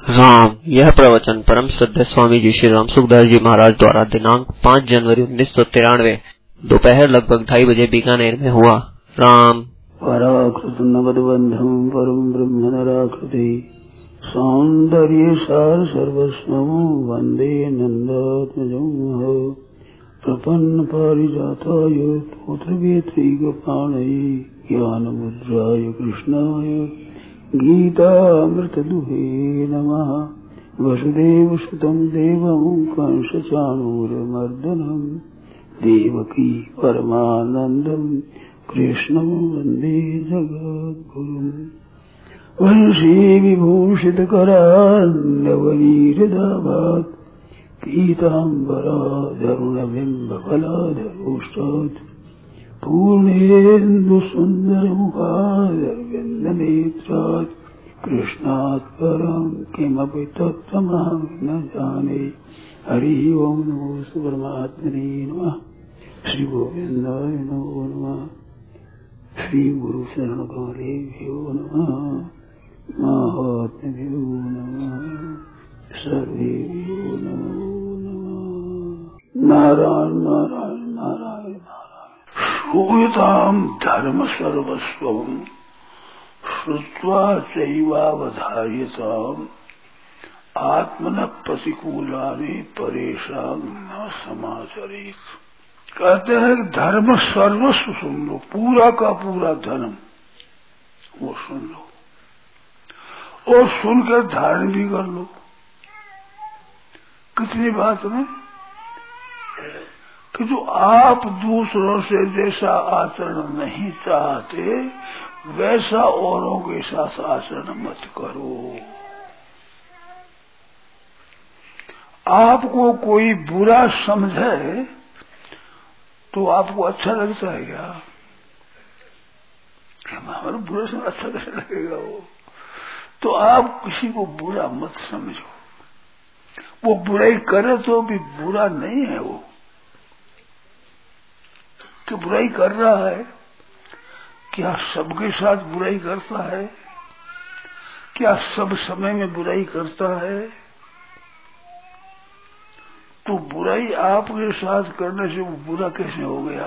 राम। यह प्रवचन परम श्रद्धेय स्वामी जी श्री राम सुखदास जी महाराज द्वारा दिनांक 5 जनवरी 1993 दोपहर लगभग 2:30 बजे बीकानेर में हुआ। राम। पराकृत नवद्बंधम परम ब्रह्म नराकृति सौंदर्य सार सर्वस्वं वंदे नंदात्मजं प्रपन्न पारिजाताय पुत्रवेत्रैकपाणये ज्ञानमुद्राय कृष्णाय गीतामृतदुहे नमः। वसुदेवसुतं देवं कंसचाणूरमर्दनं देवकी परमानन्दं कृष्णं वन्दे जगद्गुरुम्। वंशी विभूषितकरान्नवनीरदाभात् पीताम्बराधरुणबिम्बफलाधरोष्टात् पूर्णेन्दुसुन्दरमुखादरविन्दनेत्रात् कृष्णात् परं किमपि तत्त्वमहं न जाने। हरि ओं नमो परमात्मने नमः। श्री गोविन्दाय नमो नमः। श्री गुरु शरण कमलेभ्यो नमः। महात्म्यो नमः। सर्वेभ्यो नमो नमः। नारायण नारायण नारायण नारायण। श्रूयतां धर्म सर्वस्वं श्रुत्वा चैवावधार्यताम् आत्मनः प्रतिकूलानि परेषां न समाचरेत्। कहते हैं धर्म सर्वस्व सुन लो, पूरा का पूरा धर्म वो सुन लो और सुनकर धारण भी कर लो। कितनी बात में कि जो आप दूसरों से जैसा आचरण नहीं चाहते वैसा औरों के साथ आचरण मत करो। आपको कोई बुरा समझे तो आपको अच्छा लगता है क्या? हमारा बुरा समझ अच्छा कैसे लगेगा? वो तो आप किसी को बुरा मत समझो। वो बुराई करे तो भी बुरा नहीं है वो, कि बुराई कर रहा है। क्या सबके साथ बुराई करता है? क्या सब समय में बुराई करता है? तो बुराई आपके साथ करने से वो बुरा कैसे हो गया?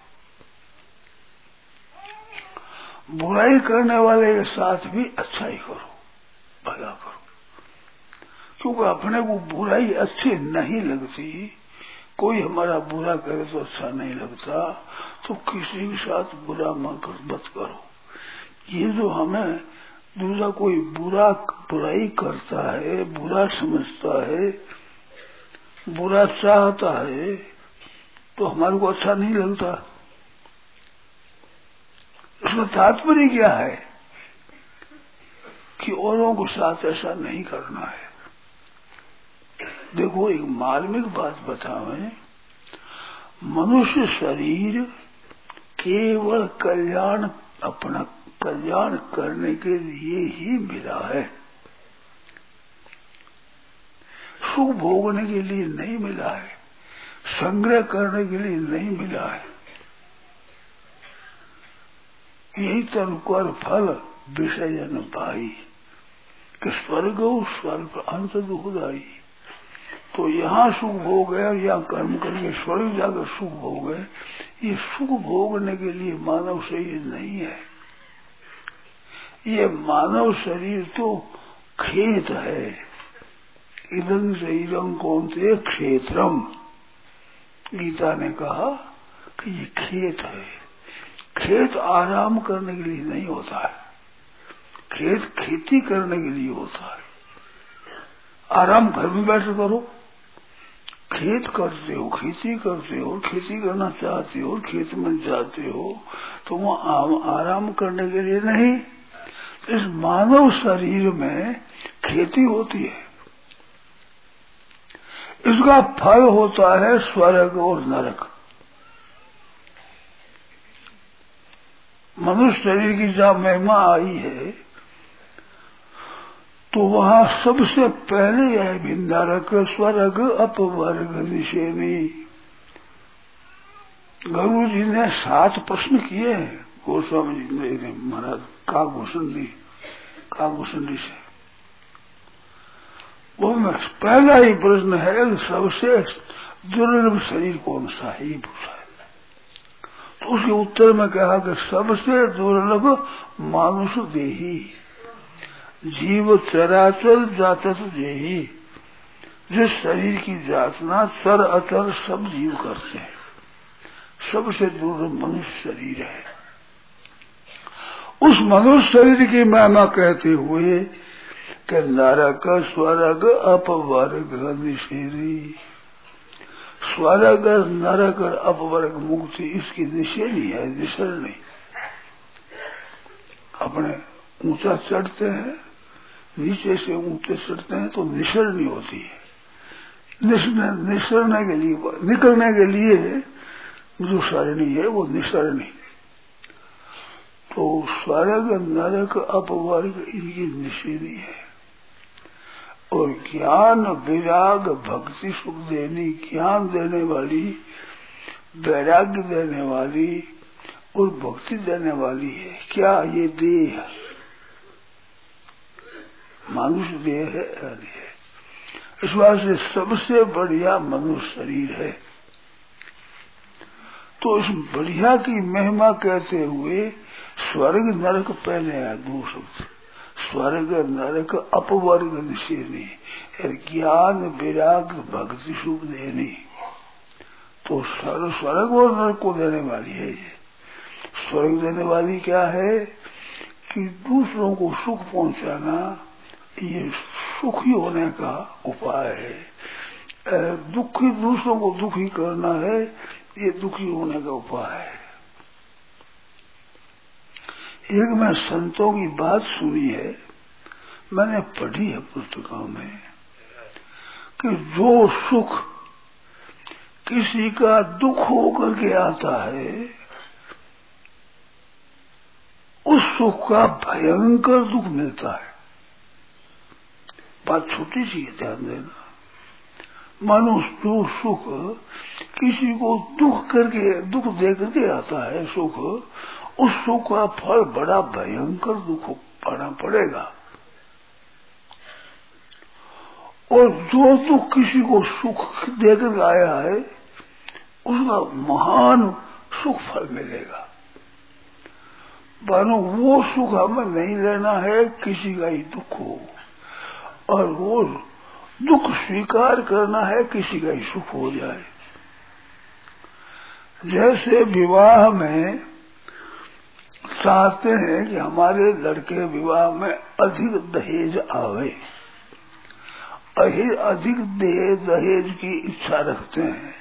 बुराई करने वाले के साथ भी अच्छा ही करो, भला करो। क्योंकि अपने को बुराई अच्छी नहीं लगती, कोई हमारा बुरा करे तो अच्छा नहीं लगता, तो किसी के साथ बुरा मत करो। ये जो हमें दूसरा कोई बुराई करता है, बुरा समझता है, बुरा चाहता है, तो हमारे को अच्छा नहीं लगता। इसका तात्पर्य क्या है कि औरों के साथ ऐसा नहीं करना है। देखो एक मार्मिक बात बतावें, मनुष्य शरीर केवल अपना कल्याण करने के लिए ही मिला है, सुख भोगने के लिए नहीं मिला है, संग्रह करने के लिए नहीं मिला है। यही तरुकर फल विषयन पाई कि स्वर्ग अंत दुखदाई। तो यहाँ सुख भोग गए या कर्म करके स्वर्ग जाकर सुख भोग गए, ये सुख भोगने के लिए मानव शरीर नहीं है। ये मानव शरीर तो खेत है। इदं शरीरं कौन्तेय क्षेत्रम, गीता ने कहा कि ये खेत है। खेत आराम करने के लिए नहीं होता है, खेत खेती करने के लिए होता है। आराम घर में बैठ करो, खेत करते हो, खेती करते हो, खेती करना चाहते हो, खेत में जाते हो, तो वो आराम करने के लिए नहीं। इस मानव शरीर में खेती होती है, इसका फल होता है स्वर्ग और नरक। मनुष्य शरीर की जहाँ महिमा आई है तो वहाँ सबसे पहले है भिन्दारक स्वर्ग अपवर्ग निषेनी। गुरु जी ने 7 प्रश्न किए हैं, गोस्वामी जी ने महाराज काकभूषण जी से। वो में पहला ही प्रश्न है, सबसे दुर्लभ शरीर कौन सा है, ये पूछा है। तो उसके उत्तर में कहा कि सबसे दुर्लभ मानुष देही, जीव चराचर जातक देही। जिस शरीर की जातना चर अचर सब जीव करते हैं, सबसे दुर्लभ मनुष्य शरीर है। उस मनुष्य शरीर की महिमा कहते हुए कि नरक स्वर्ग अपवर्ग निषेधी, स्वर्ग नरक और अपवर्ग मुक्ति इसकी निषेधी है, निषेध नहीं। अपने ऊंचा चढ़ते हैं, नीचे से ऊंचे चढ़ते हैं तो निषेधनी होती है। निसरने के लिए, निकलने के लिए जो सरणी है वो निसरणी। तो स्वर्ग नरक अपवर्ग इनकी निषेधी है। और ज्ञान विराग भक्ति सुख देनी, ज्ञान देने वाली, वैराग्य देने वाली और भक्ति देने वाली है। क्या ये देह मनुष्य देह है? है। इस बात से सबसे बढ़िया मनुष्य शरीर है। तो इस बढ़िया की महिमा कहते हुए स्वर्ग नरक पहले है, दो शब्द, स्वर्ग नरक अपवर्ग निषेधी, ज्ञान विराग भक्ति सुख देनी। तो स्वर्ग और नरक को देने वाली है ये। स्वर्ग देने वाली क्या है कि दूसरों को सुख पहुंचाना, ये सुखी होने का उपाय है। दुखी दूसरों को दुखी करना है, ये दुखी होने का उपाय है। एक मैं संतों की बात सुनी है, मैंने पढ़ी है पुस्तकों में, कि जो सुख किसी का दुख होकर के आता है, उस सुख का भयंकर दुख मिलता है। बात छोटी सी है, ध्यान देना। मानो जो सुख किसी को दुख दे करके आता है सुख, उस सुख का फल बड़ा भयंकर दुख पाना पड़ेगा। और जो दुख किसी को सुख देकर आया है, उसका महान सुख फल मिलेगा। मानो वो सुख हमें नहीं लेना है, किसी का ही दुख हो, और वो दुख स्वीकार करना है, किसी का ही सुख हो जाए। जैसे विवाह में चाहते हैं कि हमारे लड़के विवाह में अधिक दहेज आवे, अधिक दहेज की इच्छा रखते हैं,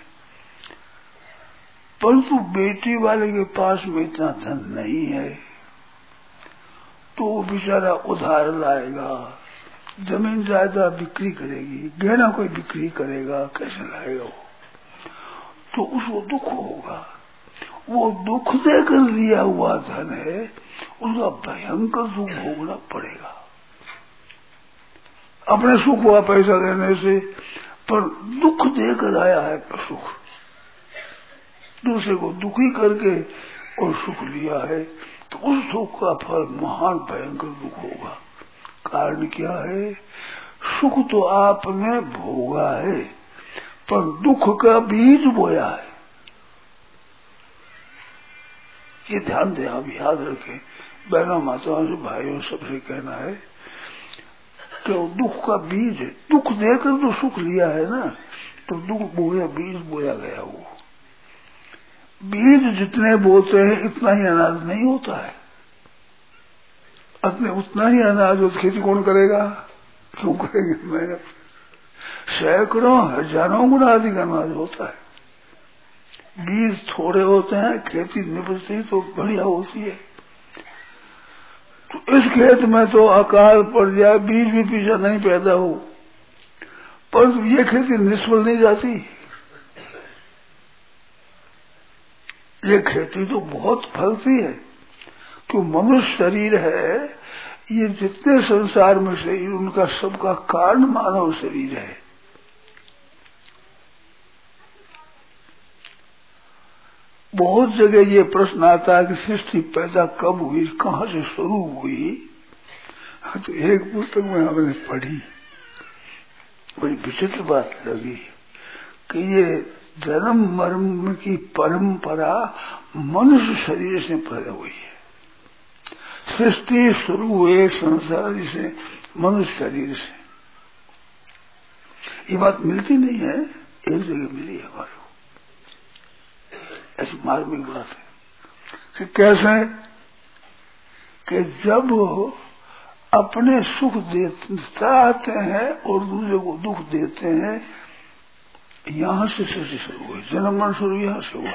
परंतु बेटी वाले के पास में इतना धन नहीं है, तो वो बेचारा उधार लाएगा, जमीन जायदाद बिक्री करेगी, गहना कोई बिक्री करेगा, कैसे लाएगा वो? तो उसको दुख होगा। वो दुख देकर लिया हुआ धन है, उसका भयंकर दुख भोगना पड़ेगा। अपने सुख हुआ पैसा देने से, पर दुख देकर आया है सुख, दूसरे को दुखी करके और सुख लिया है, तो उस सुख का फल महान भयंकर दुख होगा। कारण क्या है? सुख तो आपने भोगा है, पर दुख का बीज बोया है। ये ध्यान दे, आप याद रखें। बहनों माताओं से, भाइयों सबसे कहना है कि दुख का बीज है। दुख देकर तो सुख लिया है ना, तो दुख बोया, बीज बोया गया। वो बीज जितने बोते हैं इतना ही अनाज नहीं होता है। उतना ही अनाज हो, खेती कौन करेगा? क्यों करेंगे मेहनत? सैकड़ों हजारों गुना अधिक अनाज होता है। बीज थोड़े होते हैं, खेती निपजती तो बढ़िया होती है। तो इस खेत में तो अकाल पड़ जाए, बीज भी पीछा नहीं पैदा हो, पर ये खेती निष्फल नहीं जाती। ये खेती तो बहुत फलती है। तो मनुष्य शरीर है, ये जितने संसार में शरीर, उनका सबका कारण मानव शरीर है। बहुत जगह ये प्रश्न आता है कि सृष्टि पैदा कब हुई, कहाँ से शुरू हुई? तो एक पुस्तक में हमने पढ़ी बड़ी विचित्र बात लगी कि ये जन्म मरण की परंपरा मनुष्य शरीर से पैदा हुई है। सृष्टि शुरू हुए संसार से मनुष्य शरीर से। ये बात मिलती नहीं है, एक जगह मिली है हमारे को। ऐसी मार्मिक बात है कि कैसे कि जब अपने सुख चाहते हैं और दूसरे को दुख देते हैं, यहां से सृष्टि शुरू हुई, जन्म मरण शुरू यहां से हुआ।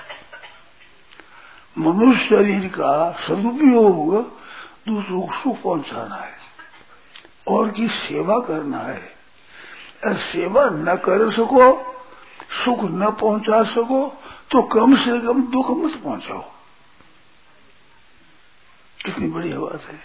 मनुष्य शरीर का सदुपयोग दूसरों को सुख पहुंचाना है और की सेवा करना है। अगर सेवा न कर सको, सुख न पहुंचा सको, तो कम से कम दुख मत पहुंचाओ। कितनी बड़ी बात है।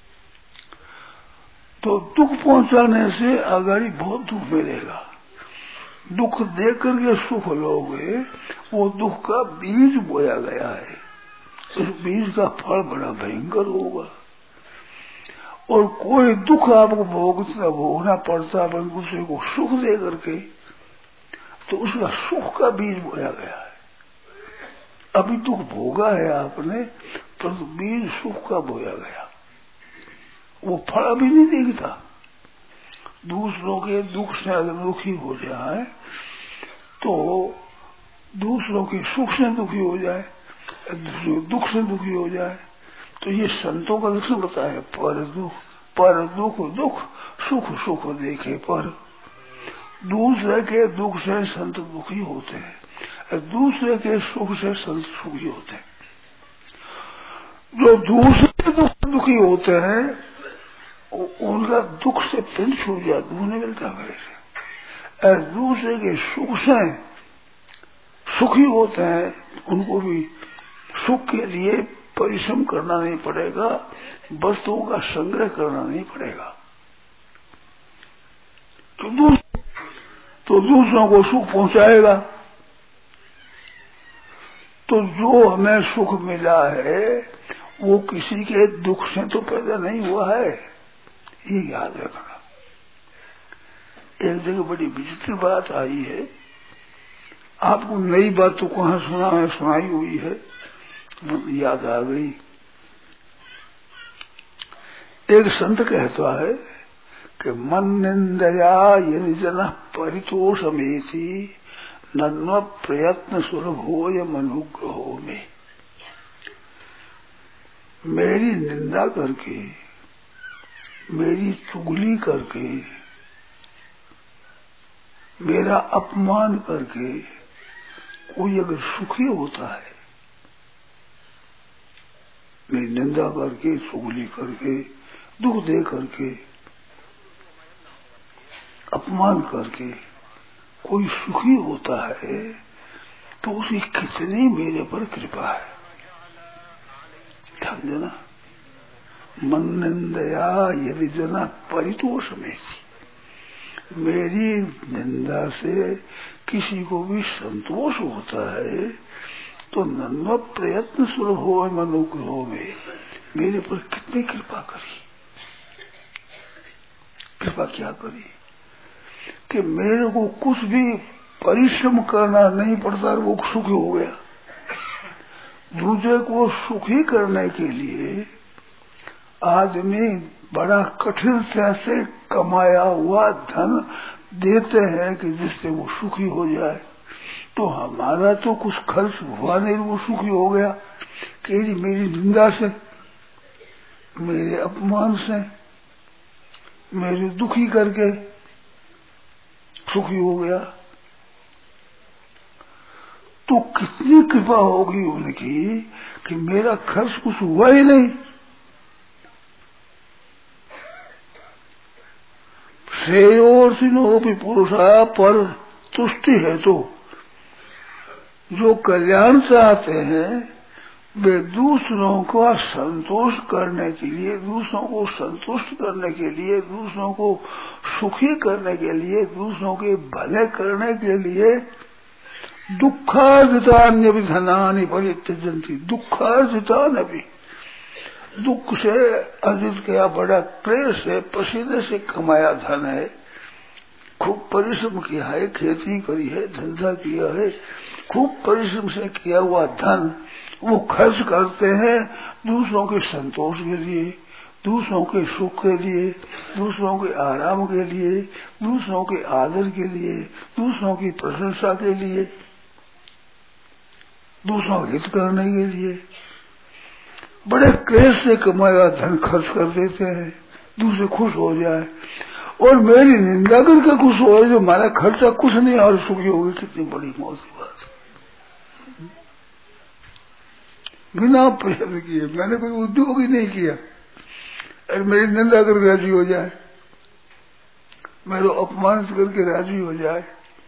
तो दुख पहुंचाने से आगाड़ी बहुत दुख मिलेगा। दुख देकर के सुख लोगे, वो दुख का बीज बोया गया है। उस बीज का फल बड़ा भयंकर होगा। और कोई दुख आपको भोगना पड़ता है दूसरे को सुख दे करके, तो उसका सुख का बीज बोया गया है। अभी दुख भोगा है आपने, पर बीज सुख का बोया गया, वो फल अभी नहीं दिखता। दूसरों के दुख से अगर दुखी हो जाए, तो दूसरों के सुख से दुखी हो जाए, दूसरों के दुख से दुखी हो जाए, तो ये संतों का लक्षण बताया है। पर दुख दुख, सुख सुख देखे पर। दूसरे के दुख से संत दुखी होते हैं, दूसरे के सुख से संत सुखी होते हैं। जो दूसरे दुख से दुखी होते हैं, उनका दुख से पिंड छूट जाता, दुख नहीं मिलता मेरे से। और दूसरे के सुख से सुखी होते हैं, उनको भी सुख के लिए परिश्रम करना नहीं पड़ेगा, वस्तुओं का संग्रह करना नहीं पड़ेगा। तो दूसरों को सुख पहुंचाएगा। तो जो हमें सुख मिला है, वो किसी के दुख से तो पैदा नहीं हुआ है, ये याद रखना। एक जगह बड़ी विचित्र बात आई है, आपको नई बात तो कहाँ सुनाई हुई है, याद आ गई। एक संत कहता है कि मन निंदया यदि जन परितोषमेति नन्व प्रयत्न सुलभ हो या मनुग्रहो में। मेरी निंदा करके, मेरी चुगली करके, मेरा अपमान करके कोई अगर सुखी होता है, मेरी निंदा करके, चुगली करके, दुख दे करके, अपमान करके कोई सुखी होता है, तो उसकी कितनी मेरे पर कृपा है। ध्यान देना। मन निंदया यदि जना परितोष में, मेरी निंदा से किसी को भी संतोष होता है, तो नन्व प्रयत्न सुलभ हो मनुग्रह में, मेरे पर कितनी कृपा करी। कृपा क्या करी कि मेरे को कुछ भी परिश्रम करना नहीं पड़ता, वो सुखी हो गया। दूसरे को सुखी करने के लिए आदमी बड़ा कठिनता से कमाया हुआ धन देते हैं कि जिससे वो सुखी हो जाए। तो हमारा तो कुछ खर्च हुआ नहीं, वो सुखी हो गया। कि मेरी निंदा से, मेरे अपमान से, मेरे दुखी करके सुखी हो गया। तो कितनी कृपा होगी उनकी कि मेरा खर्च कुछ हुआ ही नहीं। श्रेयोर्षिनो भी पुरुषा पर तुष्टि है, तो जो कल्याण चाहते हैं वे दूसरों का संतोष करने के लिए, दूसरों को संतुष्ट करने के लिए, दूसरों को सुखी करने के लिए, दूसरों के भले करने के लिए दुखार्जितान्य भी धनानि परित्यजन्ति। दुखार्जितान भी, दुख से अर्जित किया बड़ा क्लेश से, पसीने से कमाया धन है, खूब परिश्रम किया है, खेती करी है, धंधा किया है, खूब परिश्रम से किया हुआ धन वो खर्च करते हैं दूसरों के संतोष के लिए, दूसरों के सुख के लिए, दूसरों के आराम के लिए, दूसरों के आदर के लिए, दूसरों की प्रशंसा के लिए, दूसरों का हित करने के लिए बड़े क्लेश से कमाया धन खर्च कर देते हैं, दूसरे खुश हो जाए और मेरी निंदा करके खुश हो, जो हमारा खर्चा कुछ नहीं और सुखी होगी। कितनी बड़ी मौत की बात, बिना प्रयत्न किए, मैंने कोई उद्योग ही नहीं किया और मेरी निंदा करके राजी हो जाए, मेरे अपमानित करके राजी हो जाए,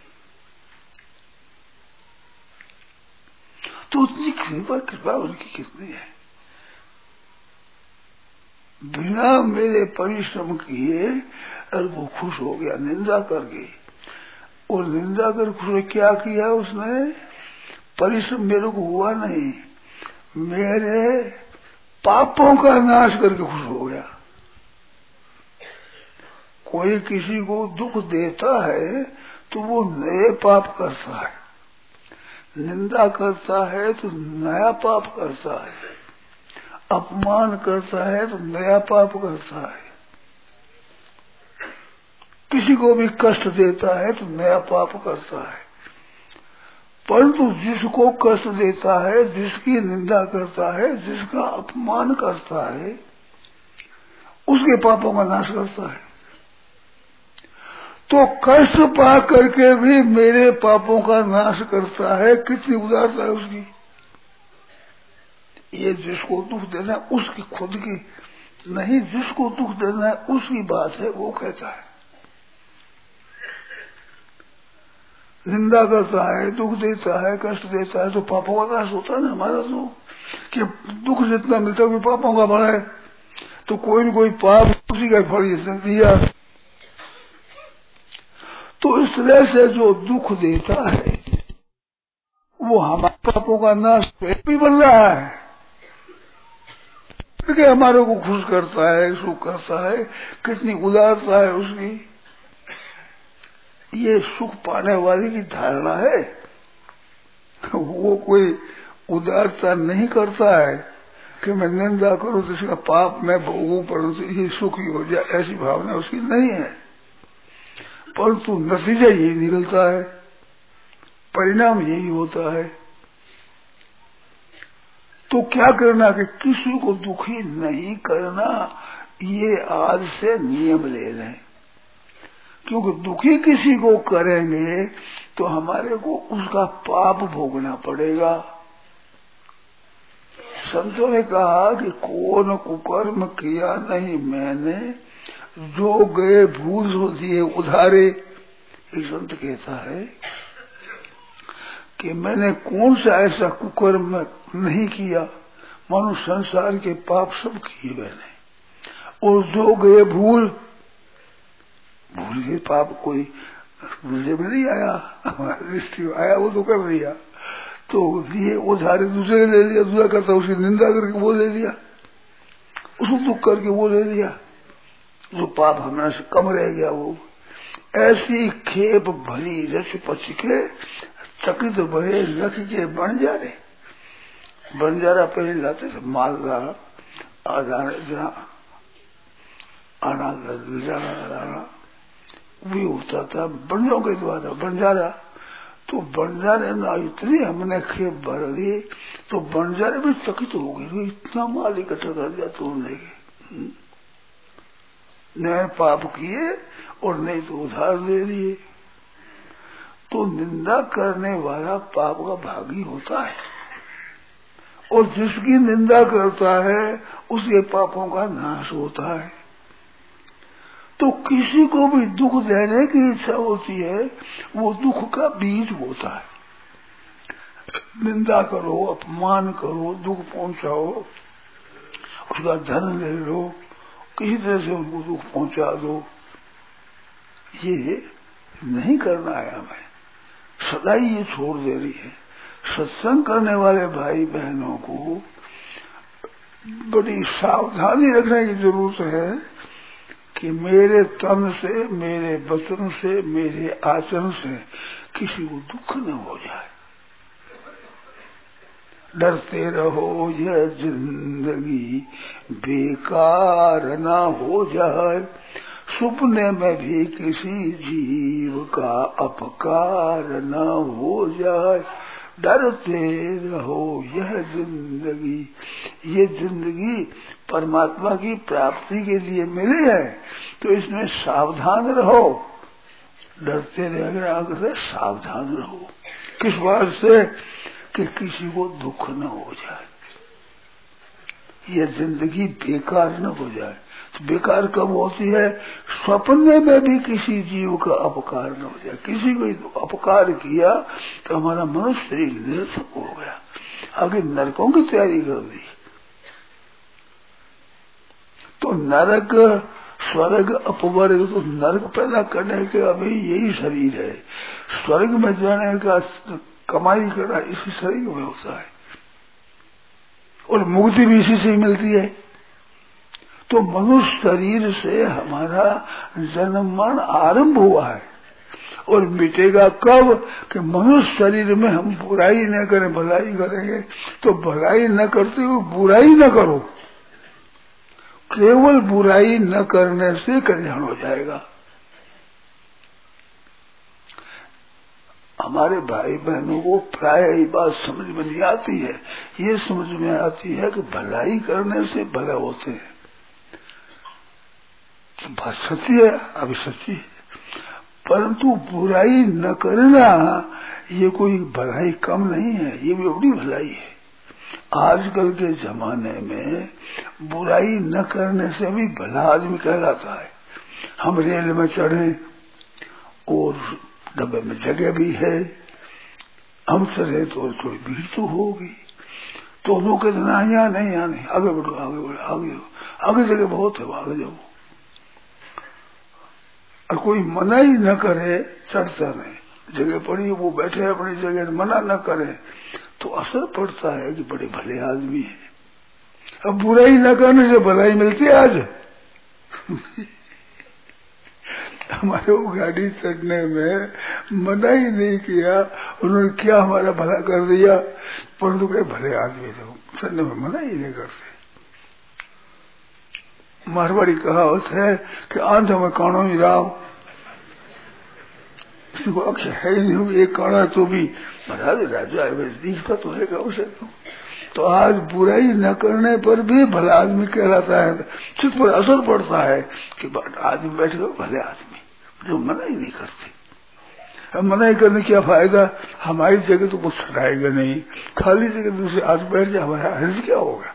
तो उतनी कृपा उनकी कितनी है। बिना मेरे परिश्रम किए और वो खुश हो गया निंदा करके, और निंदा कर खुश हो, क्या किया उसने? परिश्रम मेरे को हुआ नहीं, मेरे पापों का नाश करके खुश हो गया। कोई किसी को दुख देता है तो वो नए पाप करता है, निंदा करता है तो नया पाप करता है, अपमान करता है तो नया पाप करता है, किसी को भी कष्ट देता है तो नया पाप करता है। परंतु जिसको कष्ट देता है, जिसकी निंदा करता है, जिसका अपमान करता है, उसके पापों का नाश करता है। तो कष्ट पा करके भी मेरे पापों का नाश करता है, कितनी उदारता है उसकी। ये जिसको दुख देना है उसकी खुद की नहीं, जिसको दुख देना है उसकी बात है, वो कहता है। निंदा करता है, दुख देता है, कष्ट देता है तो पापों का नाश होता है ना हमारा। तो कि दुख जितना मिलता है पापों का बढ़ा है, तो कोई न कोई पाप उसी का फल इसने दिया। तो इस तरह से जो दुख देता है वो हमारे पापों का नाश भी बन रहा है, क्योंकि हमारे को खुश करता है, सुख करता है, कितनी उदारता है उसकी। ये सुख पाने वाले की धारणा है, वो कोई उदारता नहीं करता है कि मैं निंदा करूं तो इसका पाप मैं भोगूं परंतु ये सुखी हो जाए, ऐसी भावना उसकी नहीं है। परंतु नतीजा यही निकलता है, परिणाम यही होता है। तो क्या करना कि किसी को दुखी नहीं करना, ये आज से नियम ले लें, क्योंकि दुखी किसी को करेंगे तो हमारे को उसका पाप भोगना पड़ेगा। संतों ने कहा कि कौन कुकर्म किया नहीं मैंने, जो गए भूल सो दिए उधारे। एक संत कहता है कि मैंने कौन सा ऐसा कुकर्म नहीं किया, मानो संसार के पाप सब किए मैंने, और जो गए भूल के पाप कोई मुझे में नहीं आया, दृष्टि आया वो तो कर दिया, तो दिए उधारे दूसरे ले लिया, दूसरा करता उसकी निंदा करके वो ले लिया, उसको दुख करके वो ले लिया, जो पाप हमारे से कम रह गया वो। ऐसी खेप भली रस पच के चकित भये रख के बंजारा पहले लाते थे, मालदार आना भी होता था बंजारों के द्वारा बंजारा। तो बंजारे में इतनी हमने खेप भर दी तो बंजारे भी चकित हो गए, इतना माल इकट्ठा कर दिया तोड़ने के, नए पाप किए और नहीं तो उधार दे दिए। तो निंदा करने वाला पाप का भागी होता है, और जिसकी निंदा करता है उसके पापों का नाश होता है। तो किसी को भी दुख देने की इच्छा होती है, वो दुख का बीज होता है। निंदा करो, अपमान करो, दुख पहुंचाओ, उसका धन ले लो, किसी तरह से उनको दुख पहुंचा दो, ये नहीं करना है हमें। सदाई ये छोड़ दे रही है। सत्संग करने वाले भाई बहनों को बड़ी सावधानी रखने की जरूरत है कि मेरे तन से, मेरे वचन से, मेरे आचरण से किसी को दुख न हो जाए। डरते रहो यह जिंदगी बेकार ना हो जाए, सपने में भी किसी जीव का अपकार न हो जाए। डरते रहो यह जिंदगी, ये जिंदगी परमात्मा की प्राप्ति के लिए मिली है, तो इसमें सावधान रहो। डरते रहे, सावधान रहो। किस बात से? कि किसी को दुख न हो जाए, यह जिंदगी बेकार न हो जाए। तो बेकार कब होती है? स्वप्न में भी किसी जीव का अपकार न हो जाए। किसी को अपकार किया तो हमारा मनुष्य शरीर निरर्थक हो गया, आगे नरकों की तैयारी कर दी। तो नरक, स्वर्ग, अपवर्ग, तो नरक पैदा करने के अभी यही शरीर है। स्वर्ग में जाने का कमाई करना इसी शरीर में होता है, और मुक्ति भी इसी से ही मिलती है। तो मनुष्य शरीर से हमारा जन्म मरण आरंभ हुआ है, और मिटेगा कब? कि मनुष्य शरीर में हम बुराई न करें, भलाई करेंगे। तो भलाई न करते हुए बुराई न करो, केवल बुराई न करने से कल्याण हो जाएगा। हमारे भाई बहनों को प्राय ये बात समझ में नहीं आती है। ये समझ में आती है कि भलाई करने से भला होते हैं। बात सच्ची है, अभी सच्ची है, परंतु बुराई न करना ये कोई भलाई कम नहीं है, ये भी अपनी भलाई है। आजकल के जमाने में बुराई न करने से भी भला आदमी कहलाता है। हम रेल में चढ़े और डब्बे में जगह भी है, हम चढ़े तो थोड़ी भीड़ तो होगी, तो लोग कहते ना यहाँ नहीं, यहाँ नहीं, आगे बढ़ो, आगे बढ़ो, आगे आगे जगह बहुत है, आगे जाओ। और कोई मना ही न करे, चढ़ता नहीं, जगह पड़ी वो बैठे अपनी जगह, मना न करे तो असर पड़ता है कि बड़े भले आदमी है। अब बुराई न करने से भलाई मिलती है आज। हमारे वो गाड़ी चढ़ने में मना ही नहीं किया, उन्होंने क्या हमारा भला कर दिया, परंतु कहे भले आदमी थे, चढ़ने में मना ही नहीं करते। मारवाड़ी कहावत है कि आंध में कानो ही राव, किसी को अक्ष है ही नहीं, एक काना तो भी महाराज राजा है, दिखता तो है उसे। तो आज बुराई न करने पर भी भला आदमी कहलाता है, सिर्फ पर असर पड़ता है कि आदमी बैठे हो भले आदमी, जो मना ही नहीं करते। अब मना ही करने क्या फायदा? हमारी जगह तो कुछ छड़ाएगा नहीं, खाली जगह दूसरे आज बैठ जाए, हमारा हर्ज क्या होगा?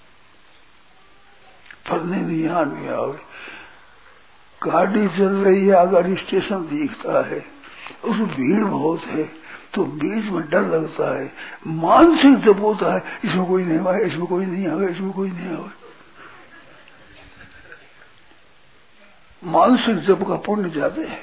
पढ़ने नहीं आने आओगे, गाड़ी चल रही है, आगे स्टेशन दिखता है, उसमें भीड़ बहुत है, तो बीच में डर लगता है, मानसिक जब होता है इसमें कोई नहीं आए, इसमें कोई नहीं आवे, इसमें कोई नहीं आवे। मानसिक जब का पुण्य जाते हैं।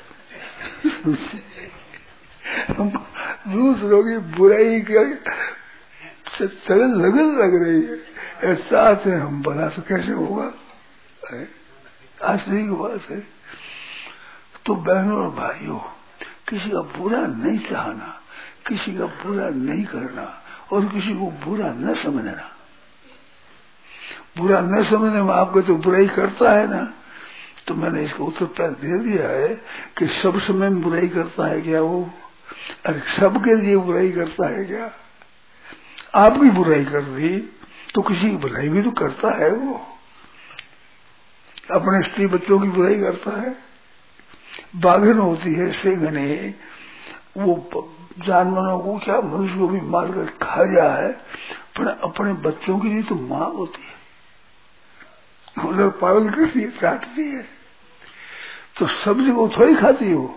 दूसरों की बुराई का लगन लग रही है, साथ है हम भला तो कैसे होगा? आश्चर्य की बात है। तो बहनों और भाइयों, किसी का बुरा नहीं चाहना, किसी का बुरा नहीं करना, और किसी को बुरा न समझना। बुरा न समझने में आपको तो बुराई करता है ना, तो मैंने इसका उत्तर पहले दे दिया है कि सब समय में बुराई करता है क्या वो? अरे सबके लिए बुराई करता है क्या? आपकी बुराई कर दी तो किसी की भलाई भी तो करता है वो। अपने स्त्री बच्चों की बुराई करता है। बाघन होती है सेंगने, वो जानवरों को क्या मनुष्य को भी मारकर खा जाए, पर अपने बच्चों के लिए तो माँ होती है, वो लोग पागल करती है, काटती है, तो सब्जी को थोड़ी खाती हो,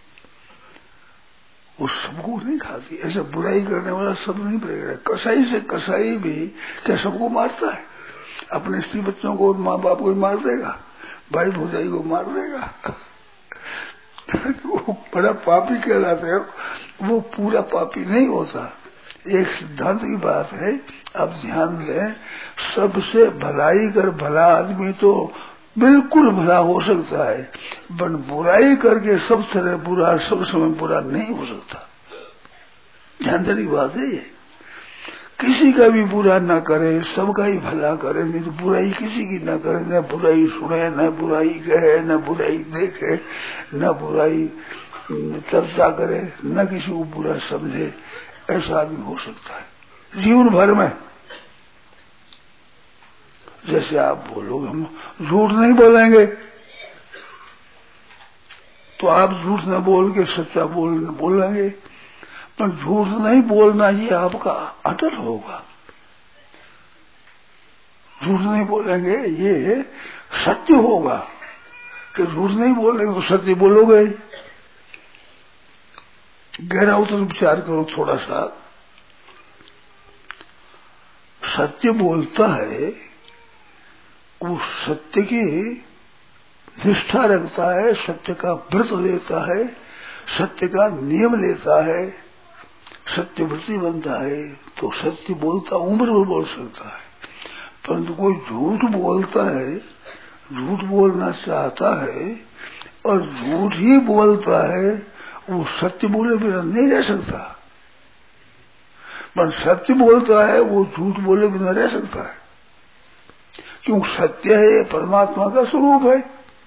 वो सबको नहीं खाती। ऐसे बुराई करने वाला सब नहीं पड़ेगा। कसाई से कसाई भी क्या सबको मारता है? अपने स्त्री बच्चों को, माँ बाप को मार देगा, भाई भौजाई को मार देगा। वो बड़ा पापी कहलाते हैं, वो पूरा पापी नहीं होता। एक सिद्धांत की बात है, आप ध्यान दें, सबसे भलाई कर भला आदमी तो बिल्कुल भला हो सकता है, पर बुराई करके सब तरह बुरा, सब समय बुरा नहीं हो सकता। ध्यान देने की बात है ये। किसी का भी बुरा न करे, सबका ही भला करे, नहीं तो बुराई किसी की न करे, न बुराई सुने, न बुराई कहे, न बुराई देखे, न बुराई चर्चा करे, न किसी को बुरा समझे, ऐसा भी हो सकता है जीवन भर में। जैसे आप बोलोगे हम झूठ नहीं बोलेंगे, तो आप झूठ न बोल के सच्चा बोलेंगे, पर झूठ नहीं बोलना ये आपका अटल होगा। झूठ नहीं बोलेंगे ये सत्य होगा, कि झूठ नहीं बोलेंगे तो सत्य बोलोगे। गहरा उतर विचार करो थोड़ा सा। सत्य बोलता है, वो सत्य की निष्ठा रखता है, सत्य का व्रत लेता है, सत्य का नियम लेता है, सत्यव्रती बनता है, तो सत्य बोलता उम्र में बोल सकता है। परंतु कोई झूठ बोलता है, झूठ बोलना चाहता है और झूठ ही बोलता है, वो सत्य बोले बिना नहीं रह सकता। पर सत्य बोलता है वो झूठ बोले बिना रह सकता है, क्योंकि सत्य है परमात्मा का स्वरूप है,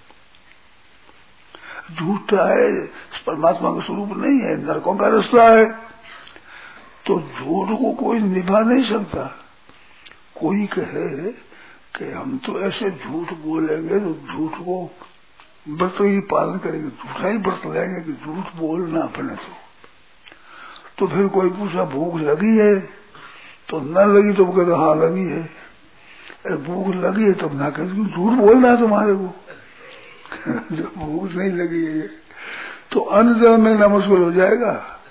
झूठा है परमात्मा का स्वरूप नहीं है, नरकों का रास्ता है। तो झूठ को कोई निभा नहीं सकता। कोई कहे कि हम तो ऐसे झूठ बोलेंगे तो झूठ को व्रत ही पालन करेंगे, झूठा ही व्रत लेंगे कि झूठ बोलना अपने तो फिर कोई पूछा भूख लगी है, तो न लगी तो कहते हाँ लगी है। भूख लगी है तब ना कहते झूठ बोलना है तुम्हारे को। जब भूख नहीं लगी है तो अन्न जल मिलना मुश्किल हो जाएगा,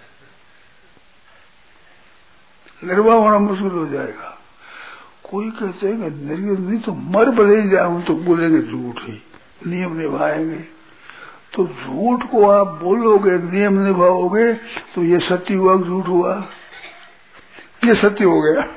निर्वाह होना मुश्किल हो जाएगा। कोई कहते हैं कि नहीं तो मर बदे जाऊं तो बोलेंगे झूठ ही, नियम निभाएंगे। तो झूठ को आप बोलोगे, नियम निभाओगे, तो ये सत्य हुआ झूठ हुआ, ये सत्य हो गया।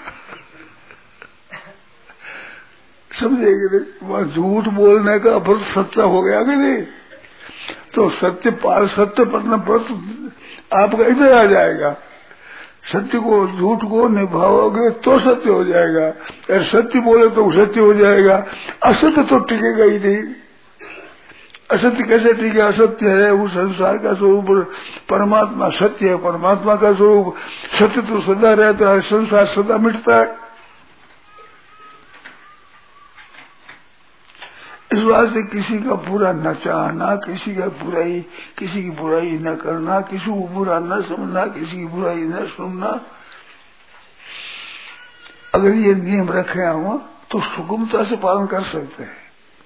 समझेंगे वहां झूठ बोलने का व्रत सत्य हो गया कि नहीं? तो सत्य पर न व्रत आपका इधर आ जाएगा। सत्य को झूठ को निभाओगे तो सत्य हो जाएगा, अगर सत्य बोले तो सत्य हो जाएगा। असत्य तो टिकेगा ही नहीं। असत्य कैसे टिके? असत्य है वो संसार का स्वरूप, परमात्मा सत्य है, परमात्मा का स्वरूप सत्य तो सदा रहता है, संसार सदा मिटता है। इस वास्ते किसी का बुरा न चाहना, किसी की बुराई न करना, किसी को बुरा न समझना, किसी की बुराई न सुनना, अगर ये नियम रखे हम तो सुगमता से पालन कर सकते हैं।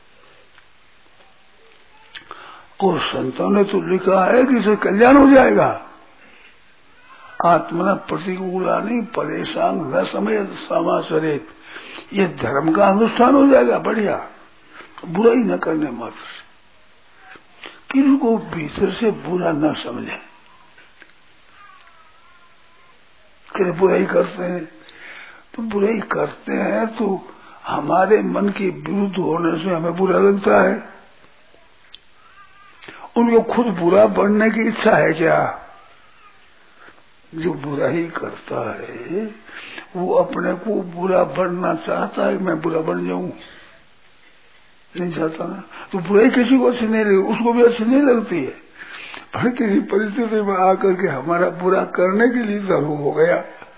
और संतों ने तो लिखा है कि इसे कल्याण हो जाएगा। आत्मना प्रतिकूलानी परेशान न समय समाचरित, ये धर्म का अनुष्ठान हो जाएगा बढ़िया, बुराई न करने मात्र से, किसी को भीतर से बुरा न समझे। कि बुराई करते हैं तो बुराई करते हैं तो हमारे मन के विरुद्ध होने से हमें बुरा लगता है। उनको खुद बुरा बनने की इच्छा है क्या? जो बुराई करता है वो अपने को बुरा बनना चाहता है, मैं बुरा बन जाऊं, नहीं चाहता ना। तो बुराई किसी को अच्छी नहीं लगती, उसको भी अच्छी नहीं लगती है, पर किसी परिस्थिति में आकर के हमारा बुरा करने के लिए जरूर हो गया।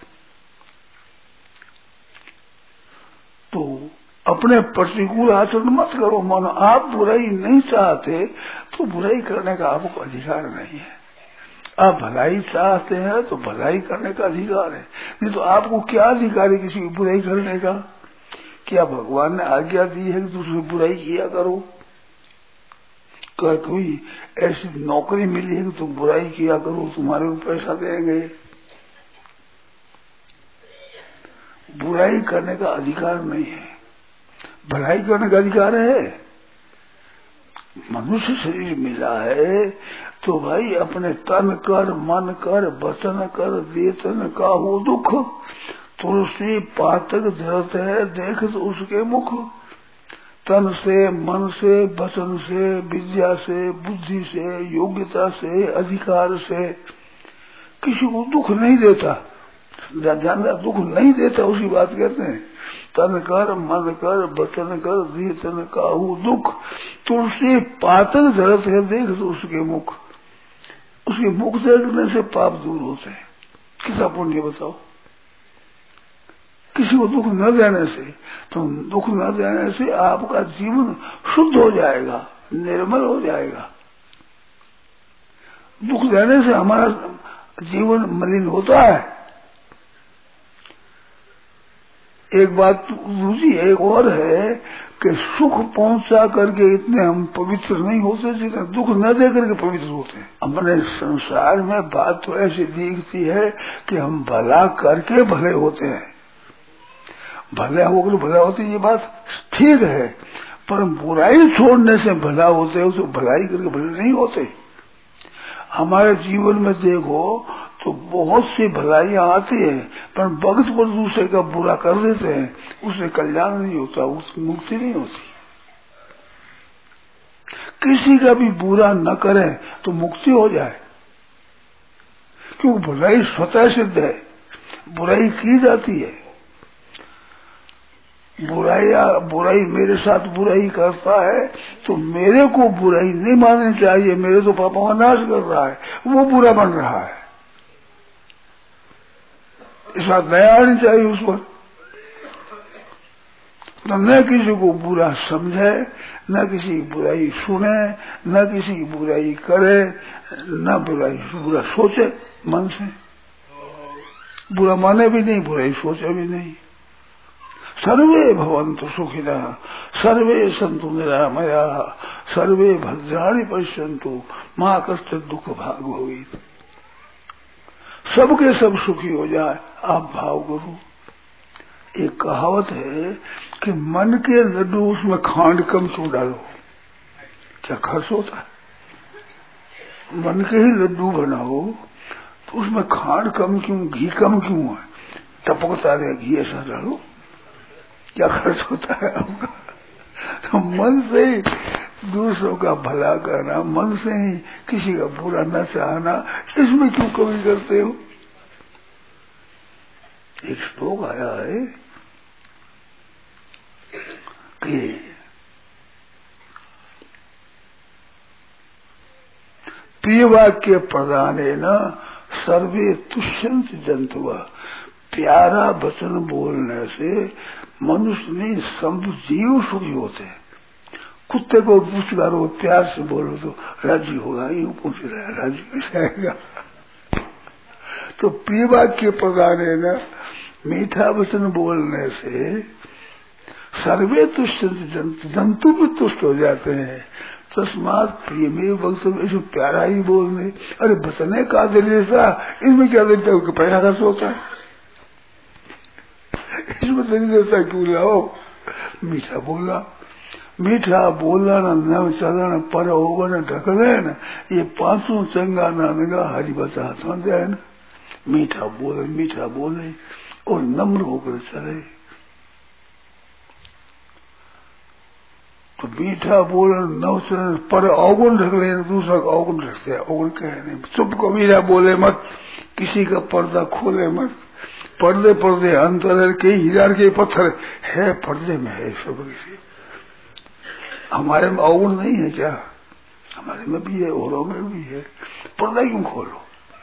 तो अपने प्रतिकूल आचरण मत करो। मानो आप बुराई नहीं चाहते तो बुराई करने का आपको अधिकार नहीं है। आप भलाई चाहते हैं तो भलाई करने का अधिकार है, नहीं तो आपको क्या अधिकार है किसी की बुराई करने का? क्या भगवान ने आज्ञा दी है कि दूसरी बुराई किया करो? कोई ऐसी नौकरी मिली है कि तुम बुराई किया करो, तुम्हारे को पैसा देंगे? बुराई करने का अधिकार नहीं है, भलाई करने का अधिकार है। मनुष्य शरीर मिला है तो भाई अपने तन कर, मन कर, वचन कर, वेतन का हो दुख, तुलसी पातक धरत है देख तो उसके मुख। तन से, मन से, वचन से, विद्या से, बुद्धि से, योग्यता से, अधिकार से किसी को दुख नहीं देता। जानना दुख नहीं देता, उसी बात कहते हैं। तन कर, मन कर, वचन कर, धीतन काहू दुख, तुलसी पातक धरत है देख तो उसके मुख। उसके मुख देखने से पाप दूर होते हैं। किसा पुण्य बताओ? किसी को दुख न देने से, तो दुख न देने से आपका जीवन शुद्ध हो जाएगा, निर्मल हो जाएगा। दुख देने से हमारा जीवन मलिन होता है। एक बात दूसरी एक और है कि सुख पहुंचा करके इतने हम पवित्र नहीं होते जितने दुख न दे करके पवित्र होते हैं। अपने संसार में बात तो ऐसी दिखती है कि हम भला करके भले होते हैं, भले होकर भला होते, ये बात ठीक है, पर बुराई छोड़ने से भला होते हैं, उसको भलाई करके भले नहीं होते। हमारे जीवन में देखो तो बहुत सी भलाइयां आती है, पर वक्त पर दूसरे का बुरा कर देते हैं, उससे कल्याण नहीं होता, उसकी मुक्ति नहीं होती। किसी का भी बुरा न करें तो मुक्ति हो जाए, क्योंकि भलाई स्वतः सिद्ध है, बुराई की जाती है। बुराई मेरे साथ बुराई करता है तो मेरे को बुराई नहीं माननी चाहिए, मेरे तो पापों का नाश कर रहा है, वो बुरा बन रहा है, इस बात नहीं आनी चाहिए उस पर। तो न किसी को बुरा समझे, न किसी की बुराई सुने, न किसी की बुराई करे, न बुरा सोचे मन से, बुरा माने भी नहीं, बुराई सोचे भी नहीं। सर्वे भवन्तु सुखिनः, सर्वे सन्तु निरामयाः, सर्वे भद्राणि पश्यन्तु मा कश्चित् दुःख भाग् भवेत्। सबके सब सुखी हो जाए, आप भाव करो। एक कहावत है कि मन के लड्डू उसमें खांड कम क्यों डालो, क्या खर्च होता है? मन के ही लड्डू बनाओ तो उसमें खांड कम क्यों, घी कम क्यों है? टपकता रहे घी, ऐसा डालो, क्या खर्च होता है आपका? तो मन से ही दूसरों का भला करना, मन से ही किसी का बुरा न चाहना, इसमें क्यों कमी करते हो? एक श्लोक आया है कि प्रिय वाक्य प्रदाने न सर्वे तुष्यंत जंतुआ। प्यारा वचन बोलने से मनुष्य नहीं, सब जीव सुखी होते हैं। कुत्ते को पूछ करो, प्यार से बोलो तो राजी होगा, यूं पूछ रहा है राजी हो जाएगा। तो प्रिय वाक्य प्रदाने न, मीठा वचन बोलने से सर्वे तुष्ट जंतु भी तुष्ट हो जाते हैं। तस्मात प्रिय में वक्तव्य, इसमें प्यारा ही बोलने। अरे बचने का दरिद्रता, इसमें क्या दरिद्रता, पैसा खर्च होता है, इसमें दरिद्रता क्यों लाओ? मीठा बोलना, मीठा बोलना न चलना, पर होगा न ढक देना, ये पांचों चंगा नानेगा हरि बचा समझ जाए ना। मीठा बोले और नम्र होकर चले। तो मीठा बोले न चले, पर अवगुण ढक लेना, दूसरा का अवगुण रखते हैं। अवगुण कहने चुप कबीरा बोले मत, किसी का पर्दा खोले मत। पर्दे अंतर के हीरा के पत्थर है, पर्दे में है सब किसी। हमारे में अवगुण नहीं है क्या? हमारे में भी है, औरों में भी है। पर्दा क्यों खोलो?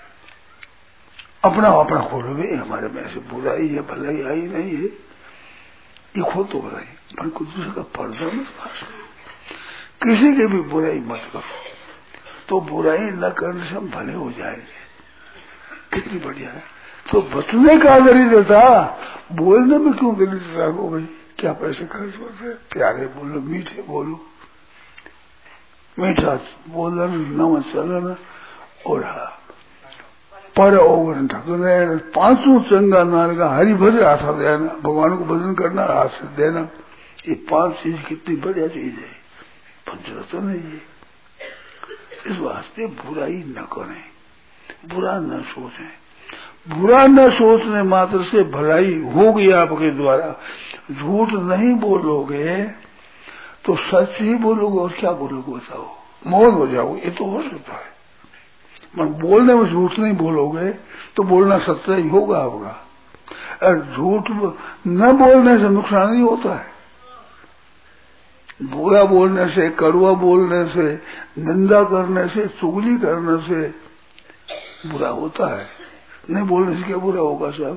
अपना खोलो भी, हमारे में ऐसे बुराई है भलाई आई नहीं है, ये खो तो बुराई, पर कुछ दूसरे का पर्दा मत फाश करो, किसी की भी बुराई मत करो, तो बुराई न करने से हम भले हो जाएंगे। कितनी बढ़िया है। तो बचने का दरिद्रता, बोलने में क्यों दरिद्रता हो गई? क्या पैसे खर्च होते हैं? प्यारे बोलो, मीठे बोलो, मीठा बोलना, नमक चलना, और पर ओवन ढकना, पांचों चंगा नार का हरि भजन आशा देना, भगवान को भजन करना, आशा देना, ये पांच चीज कितनी बढ़िया चीज है, पंचरत्न तो नहीं है। इस वास्ते बुराई न करें, बुरा न सोचें, बुरा न सोचने मात्र से भलाई होगी आपके द्वारा। झूठ नहीं बोलोगे तो सच ही बोलोगे और क्या बोलोगे बताओ? मौन हो जाओगे, ये तो हो सकता है। पर बोलने में झूठ नहीं बोलोगे तो बोलना सत्य ही होगा आपका। और झूठ न बोलने से नुकसान ही होता है। बुरा बोलने से, कड़वा बोलने से, निंदा करने से, चुगली करने से बुरा होता है। नहीं बोलने से क्या बुरा होगा साहब?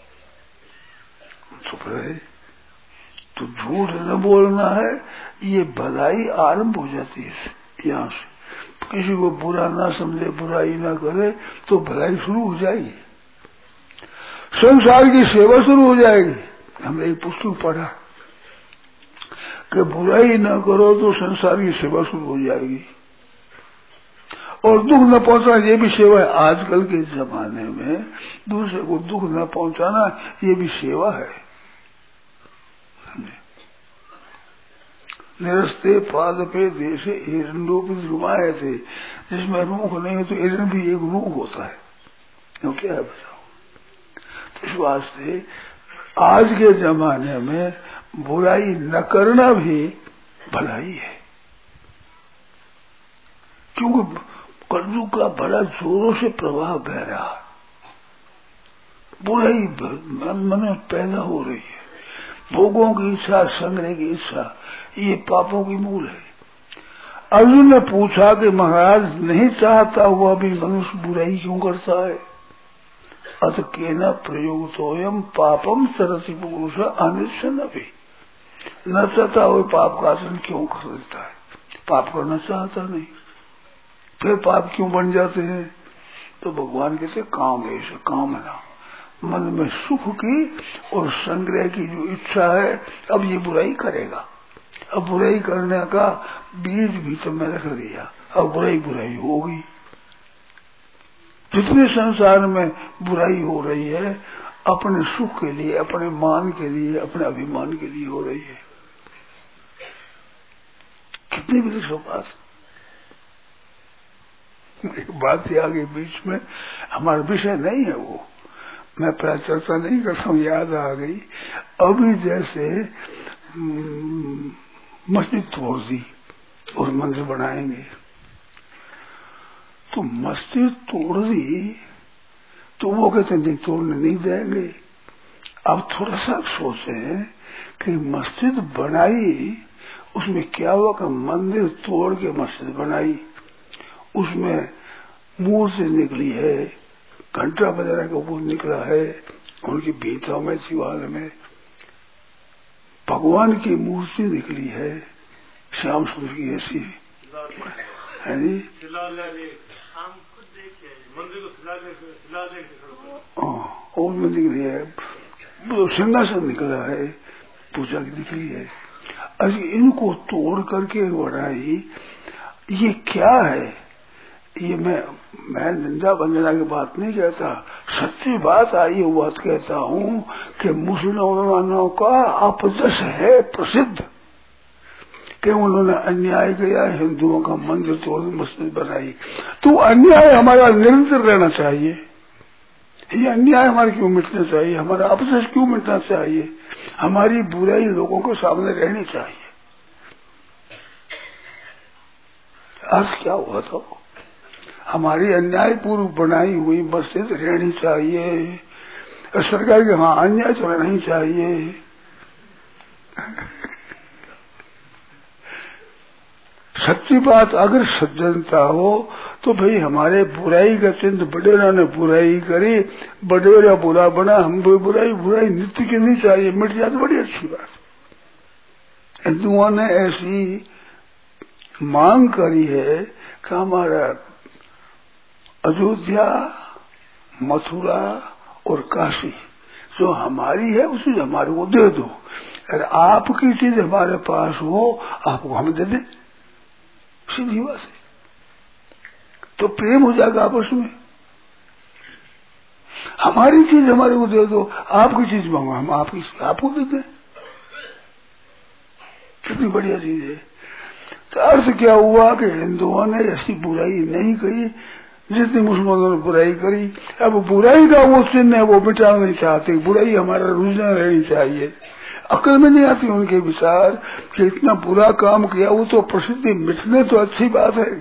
चुप रहे। तो झूठ न बोलना है, ये भलाई आरंभ हो जाती है यहाँ से। किसी को बुरा ना समझे, बुराई ना करे तो भलाई शुरू हो जाएगी, संसार की सेवा शुरू हो जाएगी। हमने एक पुस्तक पढ़ा कि बुराई ना करो तो संसार की सेवा शुरू हो जाएगी, और दुख न पहुंचाना ये भी सेवा है। आजकल के जमाने में दूसरे को दुख न पहुंचाना ये भी सेवा है। निरस्ते पाद पे देशे एरंडोपित रुमाए थे, जिसमें रूख नहीं हो तो एरन भी एक रूख होता है। तो क्या है बताओ? तो इस वास्ते आज के जमाने में बुराई न करना भी भलाई है, क्योंकि कलयुग का बड़ा जोरों से प्रभाव बह रहा है। बुराई मन में पैदा हो रही है, भोगों की इच्छा, संग्रह की इच्छा, ये पापों की मूल है। अर्जुन ने पूछा कि महाराज नहीं चाहता हुआ भी मनुष्य बुराई क्यों करता है? अत केन प्रयुक्तोयम पापम सरति पुरुष अनिश्चन भी। न चाहता हुए पाप का आचरण क्यों कर देता है? पाप करना चाहता नहीं, फिर पाप क्यों बन जाते हैं? तो भगवान कहते काम ऐसे कामना, मन में सुख की और संग्रह की जो इच्छा है, अब ये बुराई करेगा। अब बुराई करने का बीज भी तो मैं रख दिया, अब बुराई होगी। जितने संसार में बुराई हो रही है अपने सुख के लिए, अपने मान के लिए, अपने अभिमान के लिए हो रही है। कितनी भी बात बात आ गई बीच में, हमारा विषय नहीं है वो, मैं प्राय चर्चा नहीं करता हूँ, याद आ गई। अभी जैसे मस्जिद तोड़ दी और मंदिर बनाएंगे, तो मस्जिद तोड़ दी तो वो कहते नहीं तोड़ने नहीं जाएंगे। अब थोड़ा सा सोचें कि मस्जिद बनाई, उसमें क्या हुआ कि मंदिर तोड़ के मस्जिद बनाई, उसमें मूर्ति निकली है, घंटा वगैरह का वो निकला है, उनकी भीतों में दीवार में भगवान की मूर्ति निकली है, श्याम सुंदर की ऐसी है जी। और में निकली है, सिंहासन निकला है, पूजा की निकली है। अरे इनको तोड़ करके बनाई, ये क्या है? ये मैं निंदा वंदना की बात नहीं कहता, सच्ची बात आई वो बात कहता हूँ कि मुसलमानों का अपजस है प्रसिद्ध कि उन्होंने अन्याय किया, हिंदुओं का मंदिर तोड़ मस्जिद बनाई। तो अन्याय हमारा निरंतर रहना चाहिए, ये अन्याय हमारे क्यों मिटना चाहिए? हमारा अपजस क्यों मिटना चाहिए? हमारी बुराई लोगों के सामने रहनी चाहिए। आज क्या हुआ था? हमारी अन्याय पूर्व बनाई हुई मस्जिद रहनी चाहिए, सरकार के हाँ अन्याय तो रहना ही चाहिए। सच्ची बात, अगर सज्जनता हो तो भाई हमारे बुराई का चिन्ह बडेरा ने बुराई करी, बडेरा बुरा बना, हम बुराई नित्य की नहीं चाहिए, मिट जाए तो बड़ी अच्छी बात। हिंदुओं ने ऐसी मांग करी है कि हमारा अयोध्या, मथुरा और काशी जो हमारी है उसे हमारे को दे दो, अगर आपकी चीज हमारे पास हो आपको हम दे दें, सीधी बात है। तो प्रेम हो जाएगा आपस में। हमारी चीज हमारे को दे दो, आपकी चीज मांगो हम आपको दे दें, कितनी बढ़िया चीज है। तो अर्थ क्या हुआ कि हिंदुओं ने ऐसी बुराई नहीं करी जितनी मुसलमानों ने बुराई करी। अब बुराई का वो चिन्ह है वो मिटाना नहीं चाहते, बुराई हमारा रुझान रहनी चाहिए। अकल में नहीं आती उनके विचार कि इतना बुरा काम किया, वो तो प्रसिद्धि मिटने तो अच्छी बात है,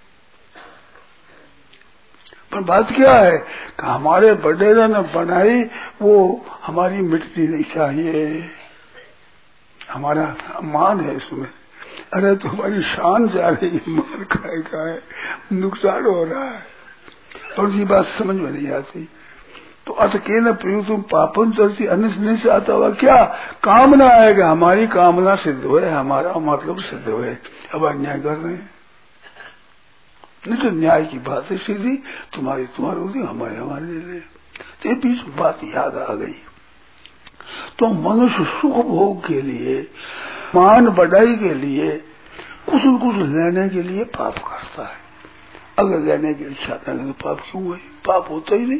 पर बात क्या है कि हमारे बडेरा ने बनाई वो हमारी मिटनी नहीं चाहिए, हमारा मान है इसमें। अरे तुम्हारी शान जा रही है, मान का है, नुकसान हो रहा है, और ये बात समझ में नहीं आती। तो अतके न प्रिय तुम पापन चलती अन्य से आता हुआ क्या कामना है कि हमारी कामना सिद्ध हुए, हमारा मतलब सिद्ध हुए, अब अन्याय कर रहे हैं। नहीं तो न्याय की बात है सीधी, तुम्हारी तुम्हारी होती, हमारे हमारे ले। तो ये बीच बात याद आ गई। तो मनुष्य सुख भोग के लिए, मान बढ़ाई के लिए, कुछ न कुछ लेने के लिए पाप करता है। अगर लेने की इच्छा न तो पाप क्यों है? पाप होता ही नहीं।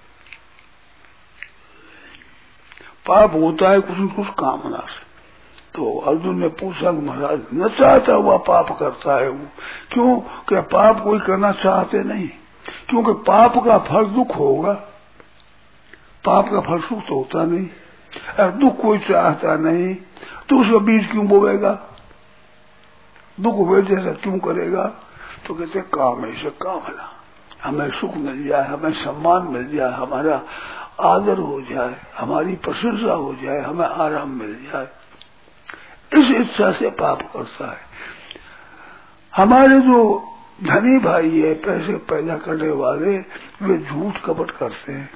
पाप होता है कुछ न कुछ कामना से। तो अर्जुन ने पूछा महाराज न चाहता हुआ पाप करता है वो, क्यों? क्या पाप कोई करना चाहते नहीं, क्योंकि पाप का फल दुख होगा, पाप का फल सुख तो होता नहीं, और दुख कोई चाहता नहीं, तो उसका बीज क्यों बोएगा? दुख हुए जैसा क्यों करेगा? तो कहते काम ऐसे कामना, हमें सुख मिल जाए, हमें सम्मान मिल जाए, हमारा आदर हो जाए, हमारी प्रशंसा हो जाए, हमें आराम मिल जाए, इस इच्छा से पाप करता है। हमारे जो धनी भाई है, पैसे पैदा करने वाले, वे झूठ कपट करते हैं।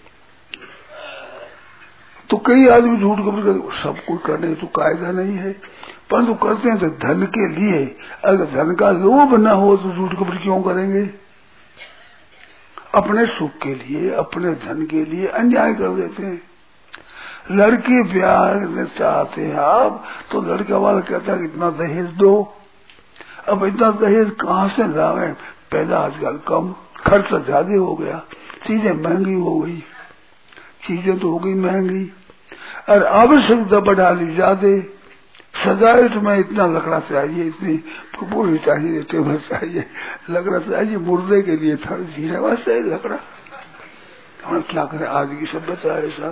तो कई आदमी झूठ कपट करते, सब कोई करने तो कायदा नहीं है, परंतु करते हैं तो धन के लिए। अगर धन का लोभ न हो तो झूठ कपट क्यों करेंगे? अपने सुख के लिए, अपने धन के लिए अन्याय कर देते हैं। लड़की ब्याह चाहते हैं आप, तो लड़का वाला कहता है इतना दहेज दो। अब इतना दहेज कहाँ से लावे? पैदा आजकल कम, खर्च ज्यादा हो गया, चीजें महंगी हो गई, चीजें तो हो गई महंगी, और आवश्यकता बढ़ा ली ज्यादा। सजावट में इतना लकड़ा चाहिए, इतनी पूरी चाहिए, टेबल चाहिए, लकड़ा चाहिए, मुर्दे के लिए थर जीने वास्ते लकड़ा। हम क्या करें, आज की सभ्यता ऐसा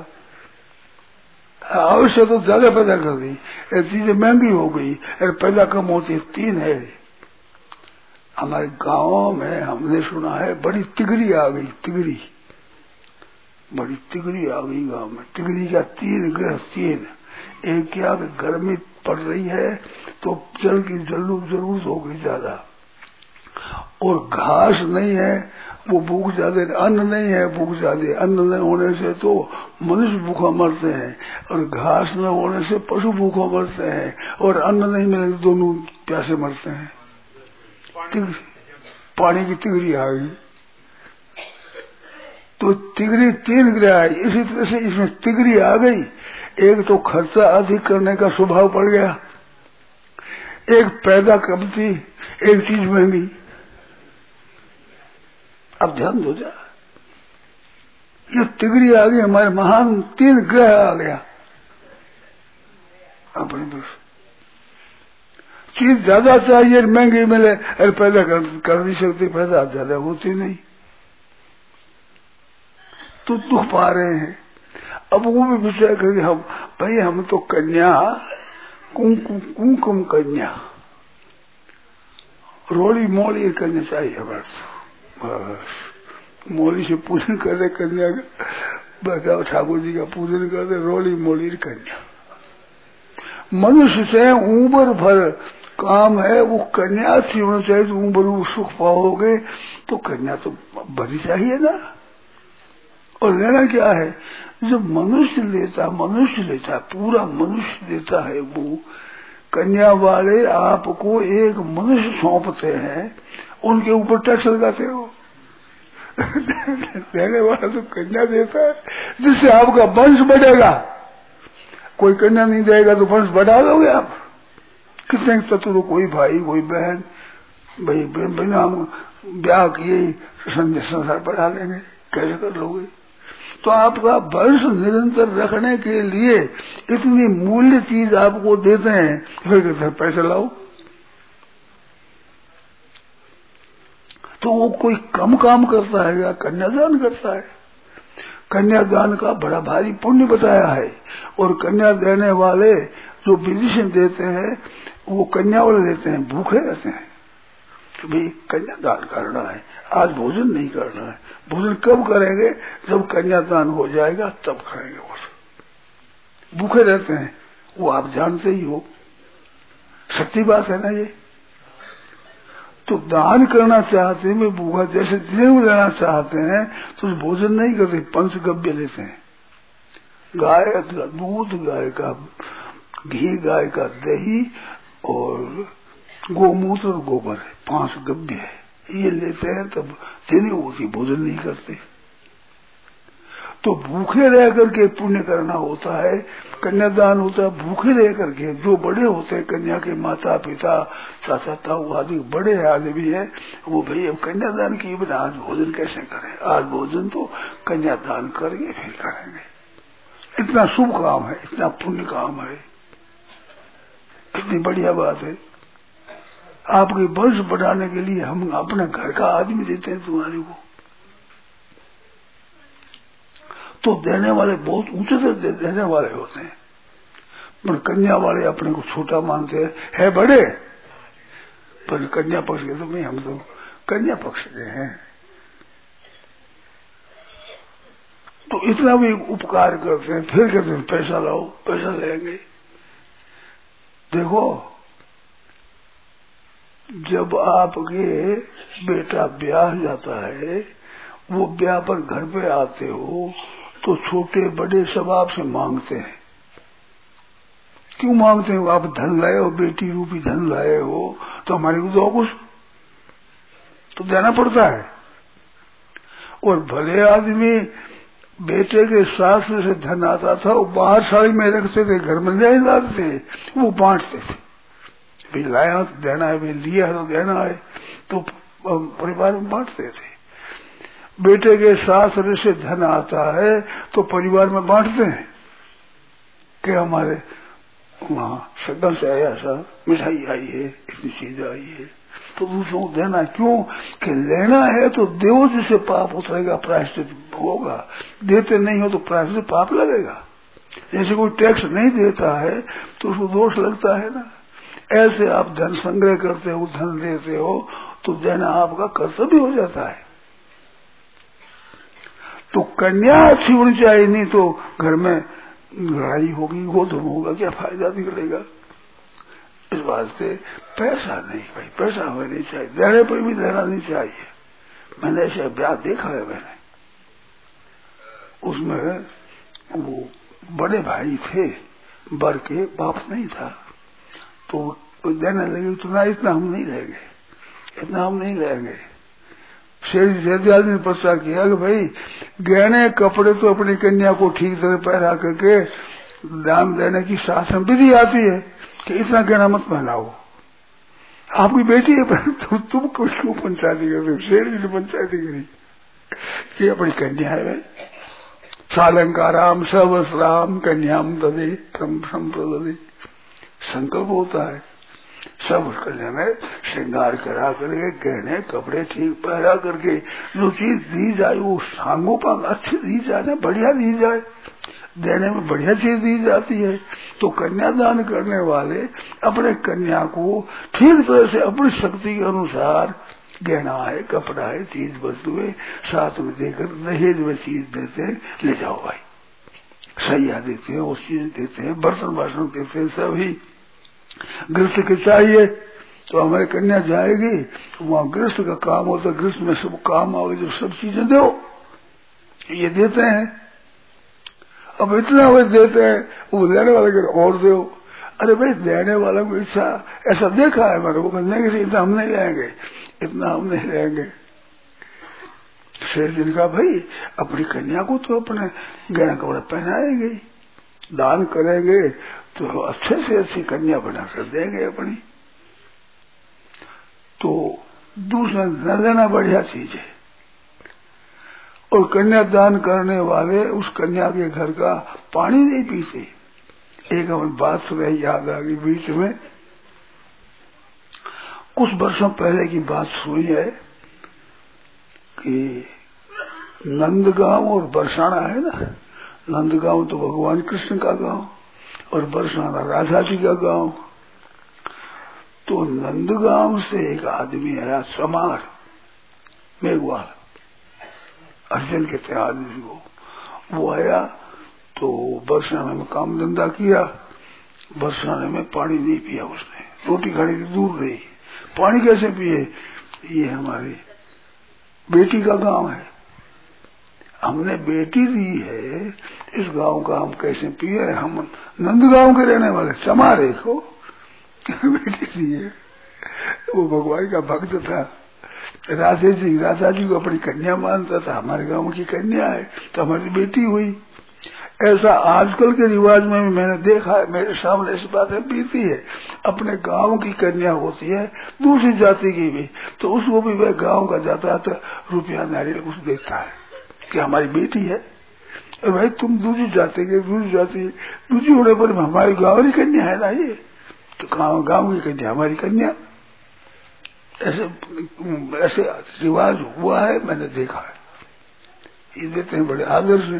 आवश्यक तो ज्यादा पैदा कर दी, चीजें महंगी हो गई, और पैदा कम होती। तीन है हमारे गांव में, हमने सुना है बड़ी तिगरी आ गई, तिगरी, बड़ी तिगरी आ गई गांव में। तिगरी का तीन ग्रह, तीन। एक क्या गर्मी पड़ रही है तो जल की जरूरत हो गई ज्यादा, और घास नहीं है, वो भूख ज्यादा, अन्न नहीं है, भूख ज्यादा। अन्न न होने से तो मनुष्य भूखा मरते हैं, और घास न होने से पशु भूखा मरते हैं, और अन्न नहीं मिले तो दोनों प्यासे मरते हैं। पानी की तिगरी आ गई। तो तिगरी तीन ग्रह आई, इसी तरह से इसमें तिगरी आ गई। एक तो खर्चा अधिक करने का स्वभाव पड़ गया, एक पैदा कम थी, एक चीज महंगी। अब ध्यान दो जा, ये तिगरी आ गई, हमारे महान तीन ग्रह आ गया। अपनी चीज ज्यादा चाहिए, महंगी मिले, अरे पैदा कर नहीं सकते, पैदा ज्यादा होती नहीं, तो दुख पा रहे हैं। अब वो भी विचार करेंगे हम, भाई हम तो कन्या, कुमकुम कन्या, रोली मोली कन्या चाहिए बस। मोली से पूजन कर दे कन्या का, बताओ ठाकुर जी का पूजन कर दे, रोली मोली कन्या। मनुष्य से उम्र भर काम है, वो कन्या सी होना चाहिए, तो उम्र सुख पाओगे, तो कन्या तो भरी चाहिए ना। और लेना क्या है? जो मनुष्य लेता, पूरा मनुष्य लेता है, वो कन्या वाले आपको एक मनुष्य सौंपते हैं, उनके ऊपर टैक्स लगाते हो। देने वाला तो कन्या देता है, जिससे आपका वंश बढ़ेगा। कोई कन्या नहीं देगा तो वंश बढ़ा दोगे आप? कितने चतुर, कोई भाई कोई बहन, भाई बिना हम ब्याह किए संसार बढ़ा लेंगे, कैसे कर लोगे? तो आपका वंश निरंतर रखने के लिए इतनी मूल्य चीज आपको देते हैं, फिर कहते पैसे लाओ। तो वो कोई कम काम करता है या कन्यादान करता है? कन्यादान का बड़ा भारी पुण्य बताया है। और कन्या देने वाले जो विजिशन देते हैं वो कन्या वाले देते हैं, भूखे रहते हैं कि भाई कन्यादान करना है, आज भोजन नहीं करना है। भोजन कब करेंगे? जब कन्यादान हो जाएगा तब करेंगे। वो भूखे रहते हैं, वो आप जानते ही हो, सच्ची बात है ना ये। तो दान करना चाहते हैं, भूखा जैसे देव देना चाहते हैं तो भोजन नहीं करते, पंचगव्य लेते हैं। गाय का दूध, गाय का घी, गाय का दही और गोमूत्र और गोबर है, 5 गव्य है, ये लेते हैं तब देने होती, भोजन नहीं करते। तो भूखे रह करके पुण्य करना होता है, कन्यादान होता है भूखे रह करके। जो बड़े होते हैं कन्या के माता पिता चाचा ताऊ आदि बड़े आदमी है, वो भाई अब कन्यादान की बिना आज भोजन कैसे करें, आज भोजन तो कन्यादान करेंगे फिर करेंगे। इतना शुभ काम है, इतना पुण्य काम है, कितनी बढ़िया बात है। आपके वंश बढ़ाने के लिए हम अपने घर का आदमी देते हैं तुम्हारे को, तो देने वाले बहुत ऊंचे से देने वाले होते हैं, पर कन्या वाले अपने को छोटा मानते हैं, है बड़े पर कन्या पक्ष के तो नहीं, हम तो कन्या पक्ष के हैं। तो इतना भी उपकार करते हैं, फिर कहते हैं पैसा लाओ, पैसा लेंगे। देखो जब आपके बेटा ब्याह जाता है, वो ब्याह पर घर पे आते हो तो छोटे बड़े सब आपसे मांगते हैं। क्यों मांगते हो? आप धन लाए हो, बेटी रूपी धन लाए हो, तो हमारे को दो कुछ तो देना पड़ता है। और भले आदमी बेटे के शास्त्र से धन आता था, वो बाहर साड़ी में रखते थे, घर में नहीं लाते थे, वो बांटते थे। भाई लाया तो देना है, भाई लिया तो देना है, तो परिवार में बांटते थे। बेटे के शास्त्र से धन आता है तो परिवार में बांटते हैं कि हमारे वहाँ सगन से आया सा मिठाई आई है, इतनी चीज आई है, तो दूसरों को देना। क्यों कि लेना है तो देव जिसे पाप उतरेगा, प्रायश्चित होगा। देते नहीं हो तो प्रायश्चित पाप लगेगा। जैसे कोई टैक्स नहीं देता है तो उसको दोष लगता है ना, ऐसे आप धन संग्रह करते हो, धन देते हो तो देना आपका कर्तव्य हो जाता है। तो कन्या अच्छी होनी चाहिए, नहीं तो घर में लड़ाई होगी, गोधन होगा, क्या फायदा निकलेगा। इस वास्ते पैसा नहीं, भाई पैसा हमें नहीं चाहिए, देने पर भी देना नहीं चाहिए। मैंने ऐसे ब्याह देखा है, मैंने उसमें वो बड़े भाई थे, बर के बाप नहीं था, तो देने लगे इतना इतना हम नहीं लेंगे, इतना हम नहीं लेंगे। शेर जयदयाल ने प्रचार किया कि भाई गहने कपड़े तो अपनी कन्या को ठीक तरह पहना करके दान देने की शासन विधि आती है कि इतना गहना मत पहनाओ, आपकी बेटी है पर तुम क्यों पंचायती करते? शेर जी ने पंचायती करी कि अपनी कन्या है, सालंकाराम सर्वस्राम कन्याम ददे संप्रदे, संकल्प होता है। सब कन्या में श्रृंगार करा करके गहने कपड़े ठीक पहरा करके जो चीज दी जाए वो सांगोपांग अच्छी दी जाए ना, बढ़िया दी जाए, देने में बढ़िया चीज दी जाती है। तो कन्यादान करने वाले अपने कन्या को ठीक तरह से अपनी शक्ति के अनुसार गहना है, कपड़ा है, चीज वस्तु है साथ में देकर दहेज में चीज देते, ले जाओ भाई, सैया देते हैं, वो चीज देते हैं, बर्तन बासन देते हैं, सभी गृहस्थ के चाहिए। तो हमारी कन्या जाएगी वहाँ गृहस्थ का काम होता है, गृहस्थ में सब काम आगे जो सब चीजें दो, ये देते हैं। अब इतना वे देते हैं, वो देने वाले के और दो। अरे भाई देने वाले को इच्छा ऐसा देखा है मैंने, वो कहने से इतना हम नहीं लेंगे, इतना हम नहीं लेंगे। शेर जी ने कहा भाई अपनी कन्या को तो अपने गहना कपड़ा पहनाएंगे, दान करेंगे तो अच्छे से अच्छी कन्या बना कर देंगे अपनी। तो दूसरा न देना बढ़िया चीज है। और कन्या दान करने वाले उस कन्या के घर का पानी नहीं पीते। एक हमें बात सुनाई याद आ गई बीच में, कुछ वर्षों पहले की बात सुनी है कि नंदगांव और बरसाना है ना, नंदगांव तो भगवान कृष्ण का गांव और बरसाना राधा जी का गांव। तो नंदगांव से एक आदमी आया, समार मेघवाल, अर्जुन के थे आदमी को। वो आया तो बरसाने में काम धंधा किया, बरसाने में पानी नहीं पिया उसने, रोटी खाने की दूर रही, पानी कैसे पिए? ये हमारी बेटी का गांव है, हमने बेटी दी है, इस गांव का हम कैसे पिए? हम नंदगांव के रहने वाले, चमारे को बेटी दी है। वो भगवान का भक्त था, राधा जी को अपनी कन्या मानता था, हमारे गांव की कन्या है तो हमारी बेटी हुई। ऐसा आजकल के रिवाज में भी मैंने देखा है, मेरे सामने ऐसी बातें बीती है। अपने गांव की कन्या होती है दूसरी जाति की भी, तो उसको भी वह गांव का जाता तो रुपया नारियल कुछ देता है कि हमारी बेटी है। और भाई तुम दूसरी जाति के, दूसरी होने पर हमारी गांव की कन्या है ना, ये तो गांव की कन्या हमारी कन्या। ऐसे रिवाज हुआ है, मैंने देखा है, ये देते हैं बड़े आदर से।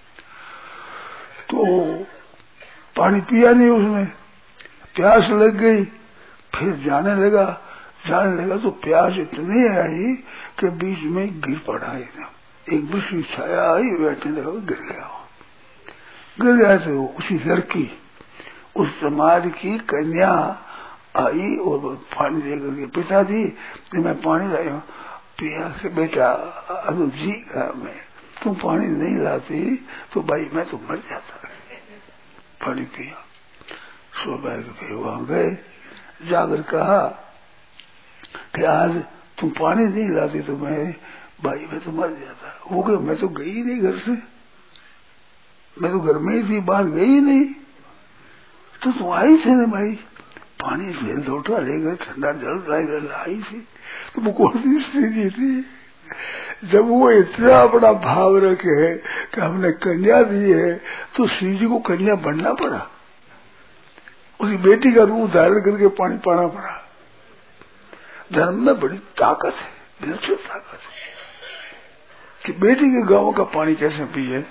तो पानी पिया नहीं उसने, प्यास लग गई, फिर जाने लगा तो प्यास इतनी आई कि बीच में गिर पड़ा एकदम, एक वृक्ष की छाया आई, बैठने लगा, गिर गया। तो उसी लड़की, उस समाज की कन्या आई और पानी देकर के, पिताजी मैं पानी लाया, पिया के बेटा अनु जी मैं, तुम पानी नहीं लाती तो भाई मैं तो मर जाता। पानी पिया, सो बैठ के फिर वहां गए, जाकर कहा कि आज तुम पानी नहीं लाती तो मैं तो मर जाता। वो कहे मैं तो गई नहीं घर से, मैं तो घर में ही थी, बाहर गई नहीं। तो तुम आई थी ना भाई, पानी से लोटा लेकर ठंडा जल लाकर आई थी, तो वो कौन सी स्थिति थी? जब वो इतना बड़ा भाव रखे है कि हमने कन्या दी है तो श्री जी को कन्या बनना पड़ा, उसी बेटी का रूप धारण करके पानी पाना पड़ा। धर्म में बड़ी ताकत है, दिलचस्प ताकत है कि बेटी के गांव का पानी कैसे पिए।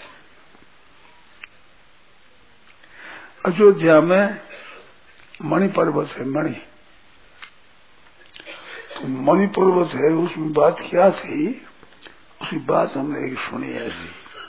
अयोध्या में मणि पर्वत है, मणि पर्वत है, उसमें बात क्या थी, उसकी बात हमने एक सुनी ऐसी।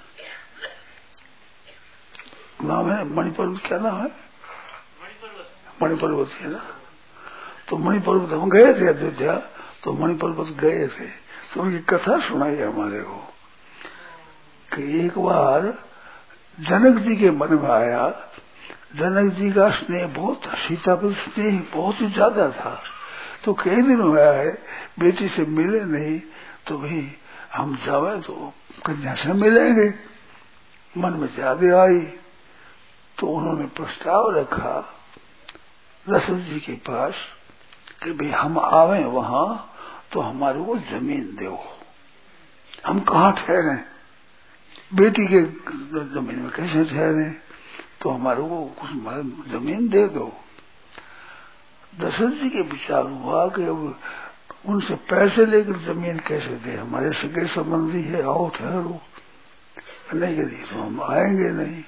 नाम है मणि पर्वत, क्या नाम है? मणि पर्वत है ना। तो मणि पर्वत हम गए थे अयोध्या, तो मणि पर्वत गए थे तो उनकी कथा सुनाई हमारे को कि एक बार जनक जी के मन में आया, जनक जी का स्नेह बहुत था, सीता पर स्नेह बहुत ही ज्यादा था। तो कई दिन हुआ है बेटी से मिले नहीं, तो भाई हम जावे तो कन्या से मिलेंगे। मन में ज्यादा आई तो उन्होंने प्रस्ताव रखा दशरथ जी के पास कि भाई हम आवे वहां तो हमारे को जमीन दो, हम कहाँ ठहरे, बेटी के जमीन में कैसे ठहरे, तो हमारे को कुछ जमीन दे दो। दशरथ जी के विचार हुआ कि अब उनसे पैसे लेकर जमीन कैसे दे, हमारे सगे संबंधी है, आओ ठहरो, नहीं करी तो हम आएंगे नहीं।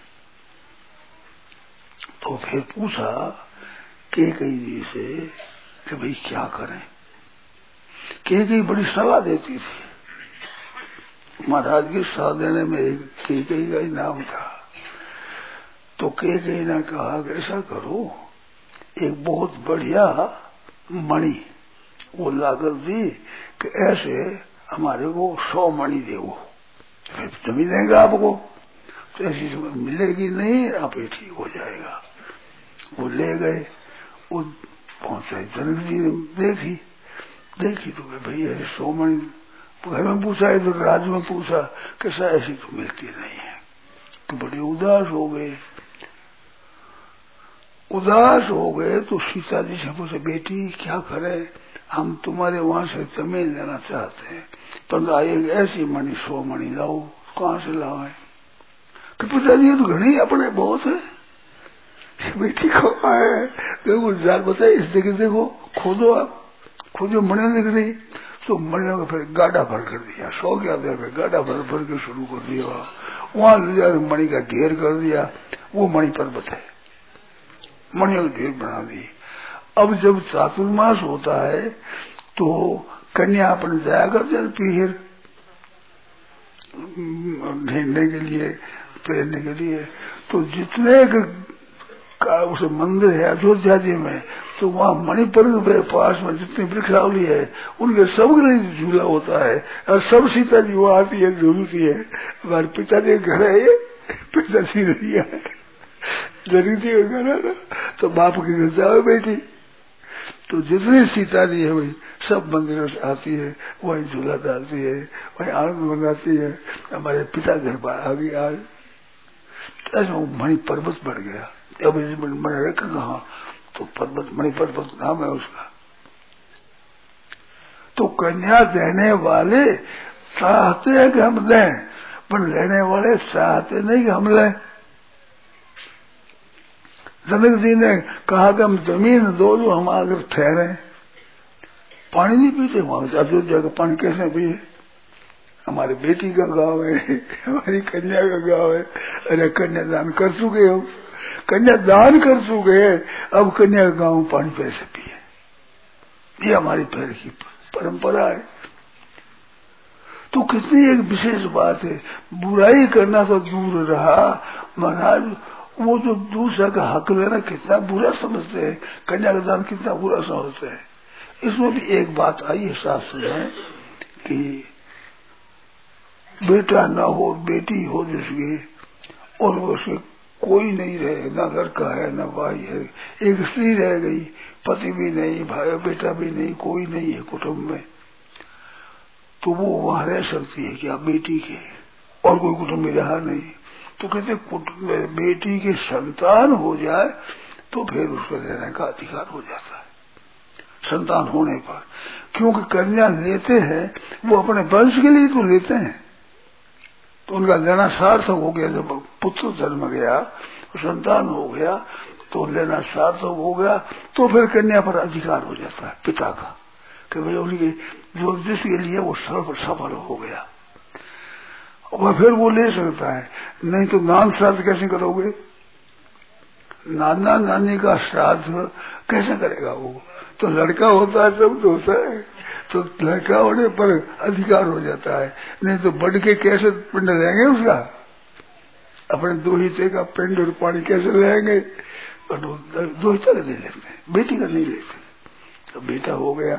तो फिर पूछा कैकेयी जी से कि भाई क्या करें। कैकेयी बड़ी सलाह देती थी, महाराज की सलाह देने में एक कैकेयी का ही नाम था। तो कैकेयी ने कहा कि ऐसा करो, एक बहुत बढ़िया मणि वो लाकर दी कि ऐसे हमारे को 100 मणि देवो, फिर जमीन देंगे आपको। तो ऐसी मिलेगी नहीं, आप ये ठीक हो जाएगा। वो ले गए, वो पहुंचे, जनक जी ने देखी तो भाई ऐसे 100 मणि, घर में पूछा, इधर राज्य में पूछा, कैसा ऐसी तो मिलती नहीं है। तो बड़े उदास हो गए। तो सीता जी से पूछे, बेटी क्या करे, हम तुम्हारे वहां से जमीन लेना चाहते हैं, पर ऐसी मणि 100 मणि लाओ, कहाँ से लाओ? कि पिताजी ये तो घनी अपने बहुत है, बेटी को आए जान बताए, इस जगह देखो, खोदो, आप खोदो, मणि दिख रही। तो मणियों का फिर गाढ़ा भर कर दिया, 100 के आधार पे गाढ़ा भर भर के शुरू कर दिया, वहां ले जाकर मणि का ढेर कर दिया, वो मणि पर्वत है, मणियों का ढेर बना दी। अब जब चातुर्मास होता है तो कन्या अपन जाया करते हैं पीहर ढेरने के लिए, पहनने के लिए, तो जितने उस मंदिर है अयोध्या जी में, तो वहाँ मणिपर्वत के पास में जितनी वृक्षावली है उनके सब के लिए झूला होता है, और सब सीता जी वो आती है झूलती है। हमारे पिताजी का घर है, ये पिताजी नहीं है, जरूरी का घर है ना, तो बाप के घर जाओ बेटी, तो जितनी सीता जी है वही सब मंदिरों से आती है, वही झूला डालती है, वही आनंद मनाती है। हमारे पिता घर पर आ गई आज, ऐसा मणि पर्वत बढ़ गया। अब मैंने रखा कहा तो पर्वत, मणि पर्वत नाम है उसका। तो कन्या देने वाले चाहते हैं कि हम दें, पर लेने वाले चाहते नहीं कि हम लें। जनक जी ने कहा कि हम जमीन दो जो हम आकर ठहरे, पानी नहीं पीते वहां, अयोध्या का पानी कैसे पिए? हमारी बेटी का गांव है, हमारी कन्या का गांव है, अरे कन्यादान कर चुके हो, कन्यादान कर चुके हैं, अब कन्या का गांव पानी कैसे पिए? ये हमारी पहल की परंपरा है। तो कितनी एक विशेष बात है, बुराई करना तो दूर रहा महाराज, वो जो दूसरा का हक लेना कितना बुरा समझते हैं, कन्या का दान कितना बुरा समझते हैं। इसमें भी एक बात आई है शास्त्र में कि बेटा ना हो, बेटी हो जिसकी, और उसके कोई नहीं रहे, ना लड़का है ना भाई है, एक स्त्री रह गई, पति भी नहीं, भाई बेटा भी नहीं, कोई नहीं है कुटुंब में, तो वो वहां रह सकती है क्या बेटी के, और कोई कुटुंब में रहा नहीं, तो कहते बेटी के संतान हो जाए तो फिर उसको रहने का अधिकार हो जाता है, संतान होने पर। क्योंकि कन्या लेते हैं वो अपने वंश के लिए तो लेते हैं, तो उनका लेना सार्थक हो गया। जब पुत्र जन्म गया, संतान हो गया, तो लेना सार्थक हो गया, तो फिर कन्या पर अधिकार हो जाता है पिता का, कि भाई उनकी जो जिसके लिए वो सफल हो गया, और फिर वो ले सकता है। नहीं तो नान श्राद्ध कैसे करोगे? नाना नानी का श्राद्ध कैसे करेगा वो? तो लड़का होता है तब तो होता है, तो लड़का होने पर अधिकार हो जाता है, नहीं तो बढ़ के कैसे पिंड लेंगे उसका? अपने दो हिस्से का पिंड और पानी कैसे लेंगे? और दो हिस्से ले लेते हैं, बेटी का नहीं लेते। तो बेटा हो गया,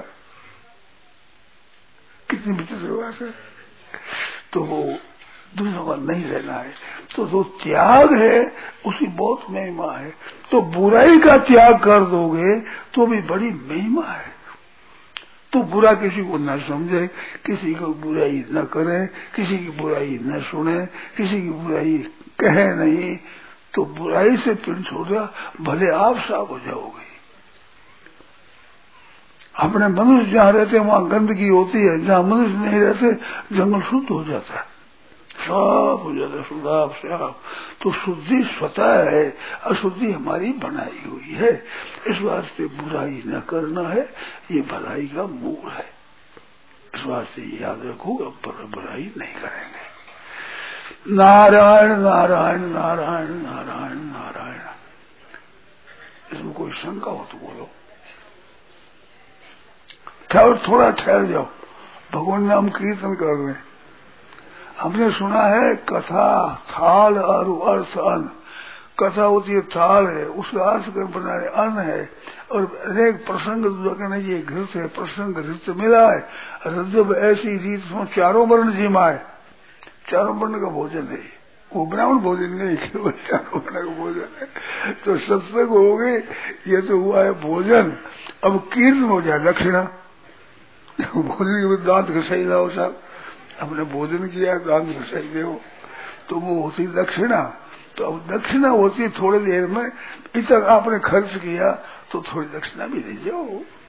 कितनी विचित्र बात है। तो वो दूसरों का नहीं लेना है, तो जो त्याग है उसकी बहुत महिमा है। तो बुराई का त्याग कर दोगे तो भी बड़ी महिमा है। तो बुरा किसी को न समझे, किसी को बुराई न करे, किसी की बुराई न सुने, किसी की बुराई कहे नहीं, तो बुराई से पिंड छोड़ा, भले आप साफ हो जाओगे। अपने मनुष्य जहाँ रहते हैं वहां गंदगी होती है, जहाँ मनुष्य नहीं रहते जंगल शुद्ध हो जाता है, साफ हो जाता है, साफ साफ। तो शुद्धि स्वतः है, अशुद्धि हमारी बनाई हुई है। इस वास्ते बुराई न करना है, ये भलाई का मूल है। इस वास्ते याद रखो, अब बुराई नहीं करेंगे। नारायण नारायण नारायण नारायण नारायण। इसमें कोई शंका हो तो बोलो। थोड़ा ठहर जाओ, भगवान नाम कीर्तन कर रहे हैं। हमने सुना है कथा थाल और अर्थ अन्न। कथा होती है थाल है, उसका अर्थ कर बनाने अन्न है, और अनेक प्रसंग कहना ये घृत है, प्रसंग घृत मिला है। जब ऐसी रीत चारों वर्ण जिमाए, चारों वर्ण का भोजन है, वो ब्राह्मण भोजन नहीं, केवल चारों वर्ण का भोजन है। तो सत्संग हो गए, ये तो हुआ है भोजन। अब कीर्तन हो जाए दक्षिणा, भोजन के बाद दांत घसाई लाओ साहब, हमने भोजन किया दांत घसाई दो, तो वो होती दक्षिणा। तो अब दक्षिणा होती थोड़ी देर में, इतना आपने खर्च किया तो थोड़ी दक्षिणा भी दे जाओ।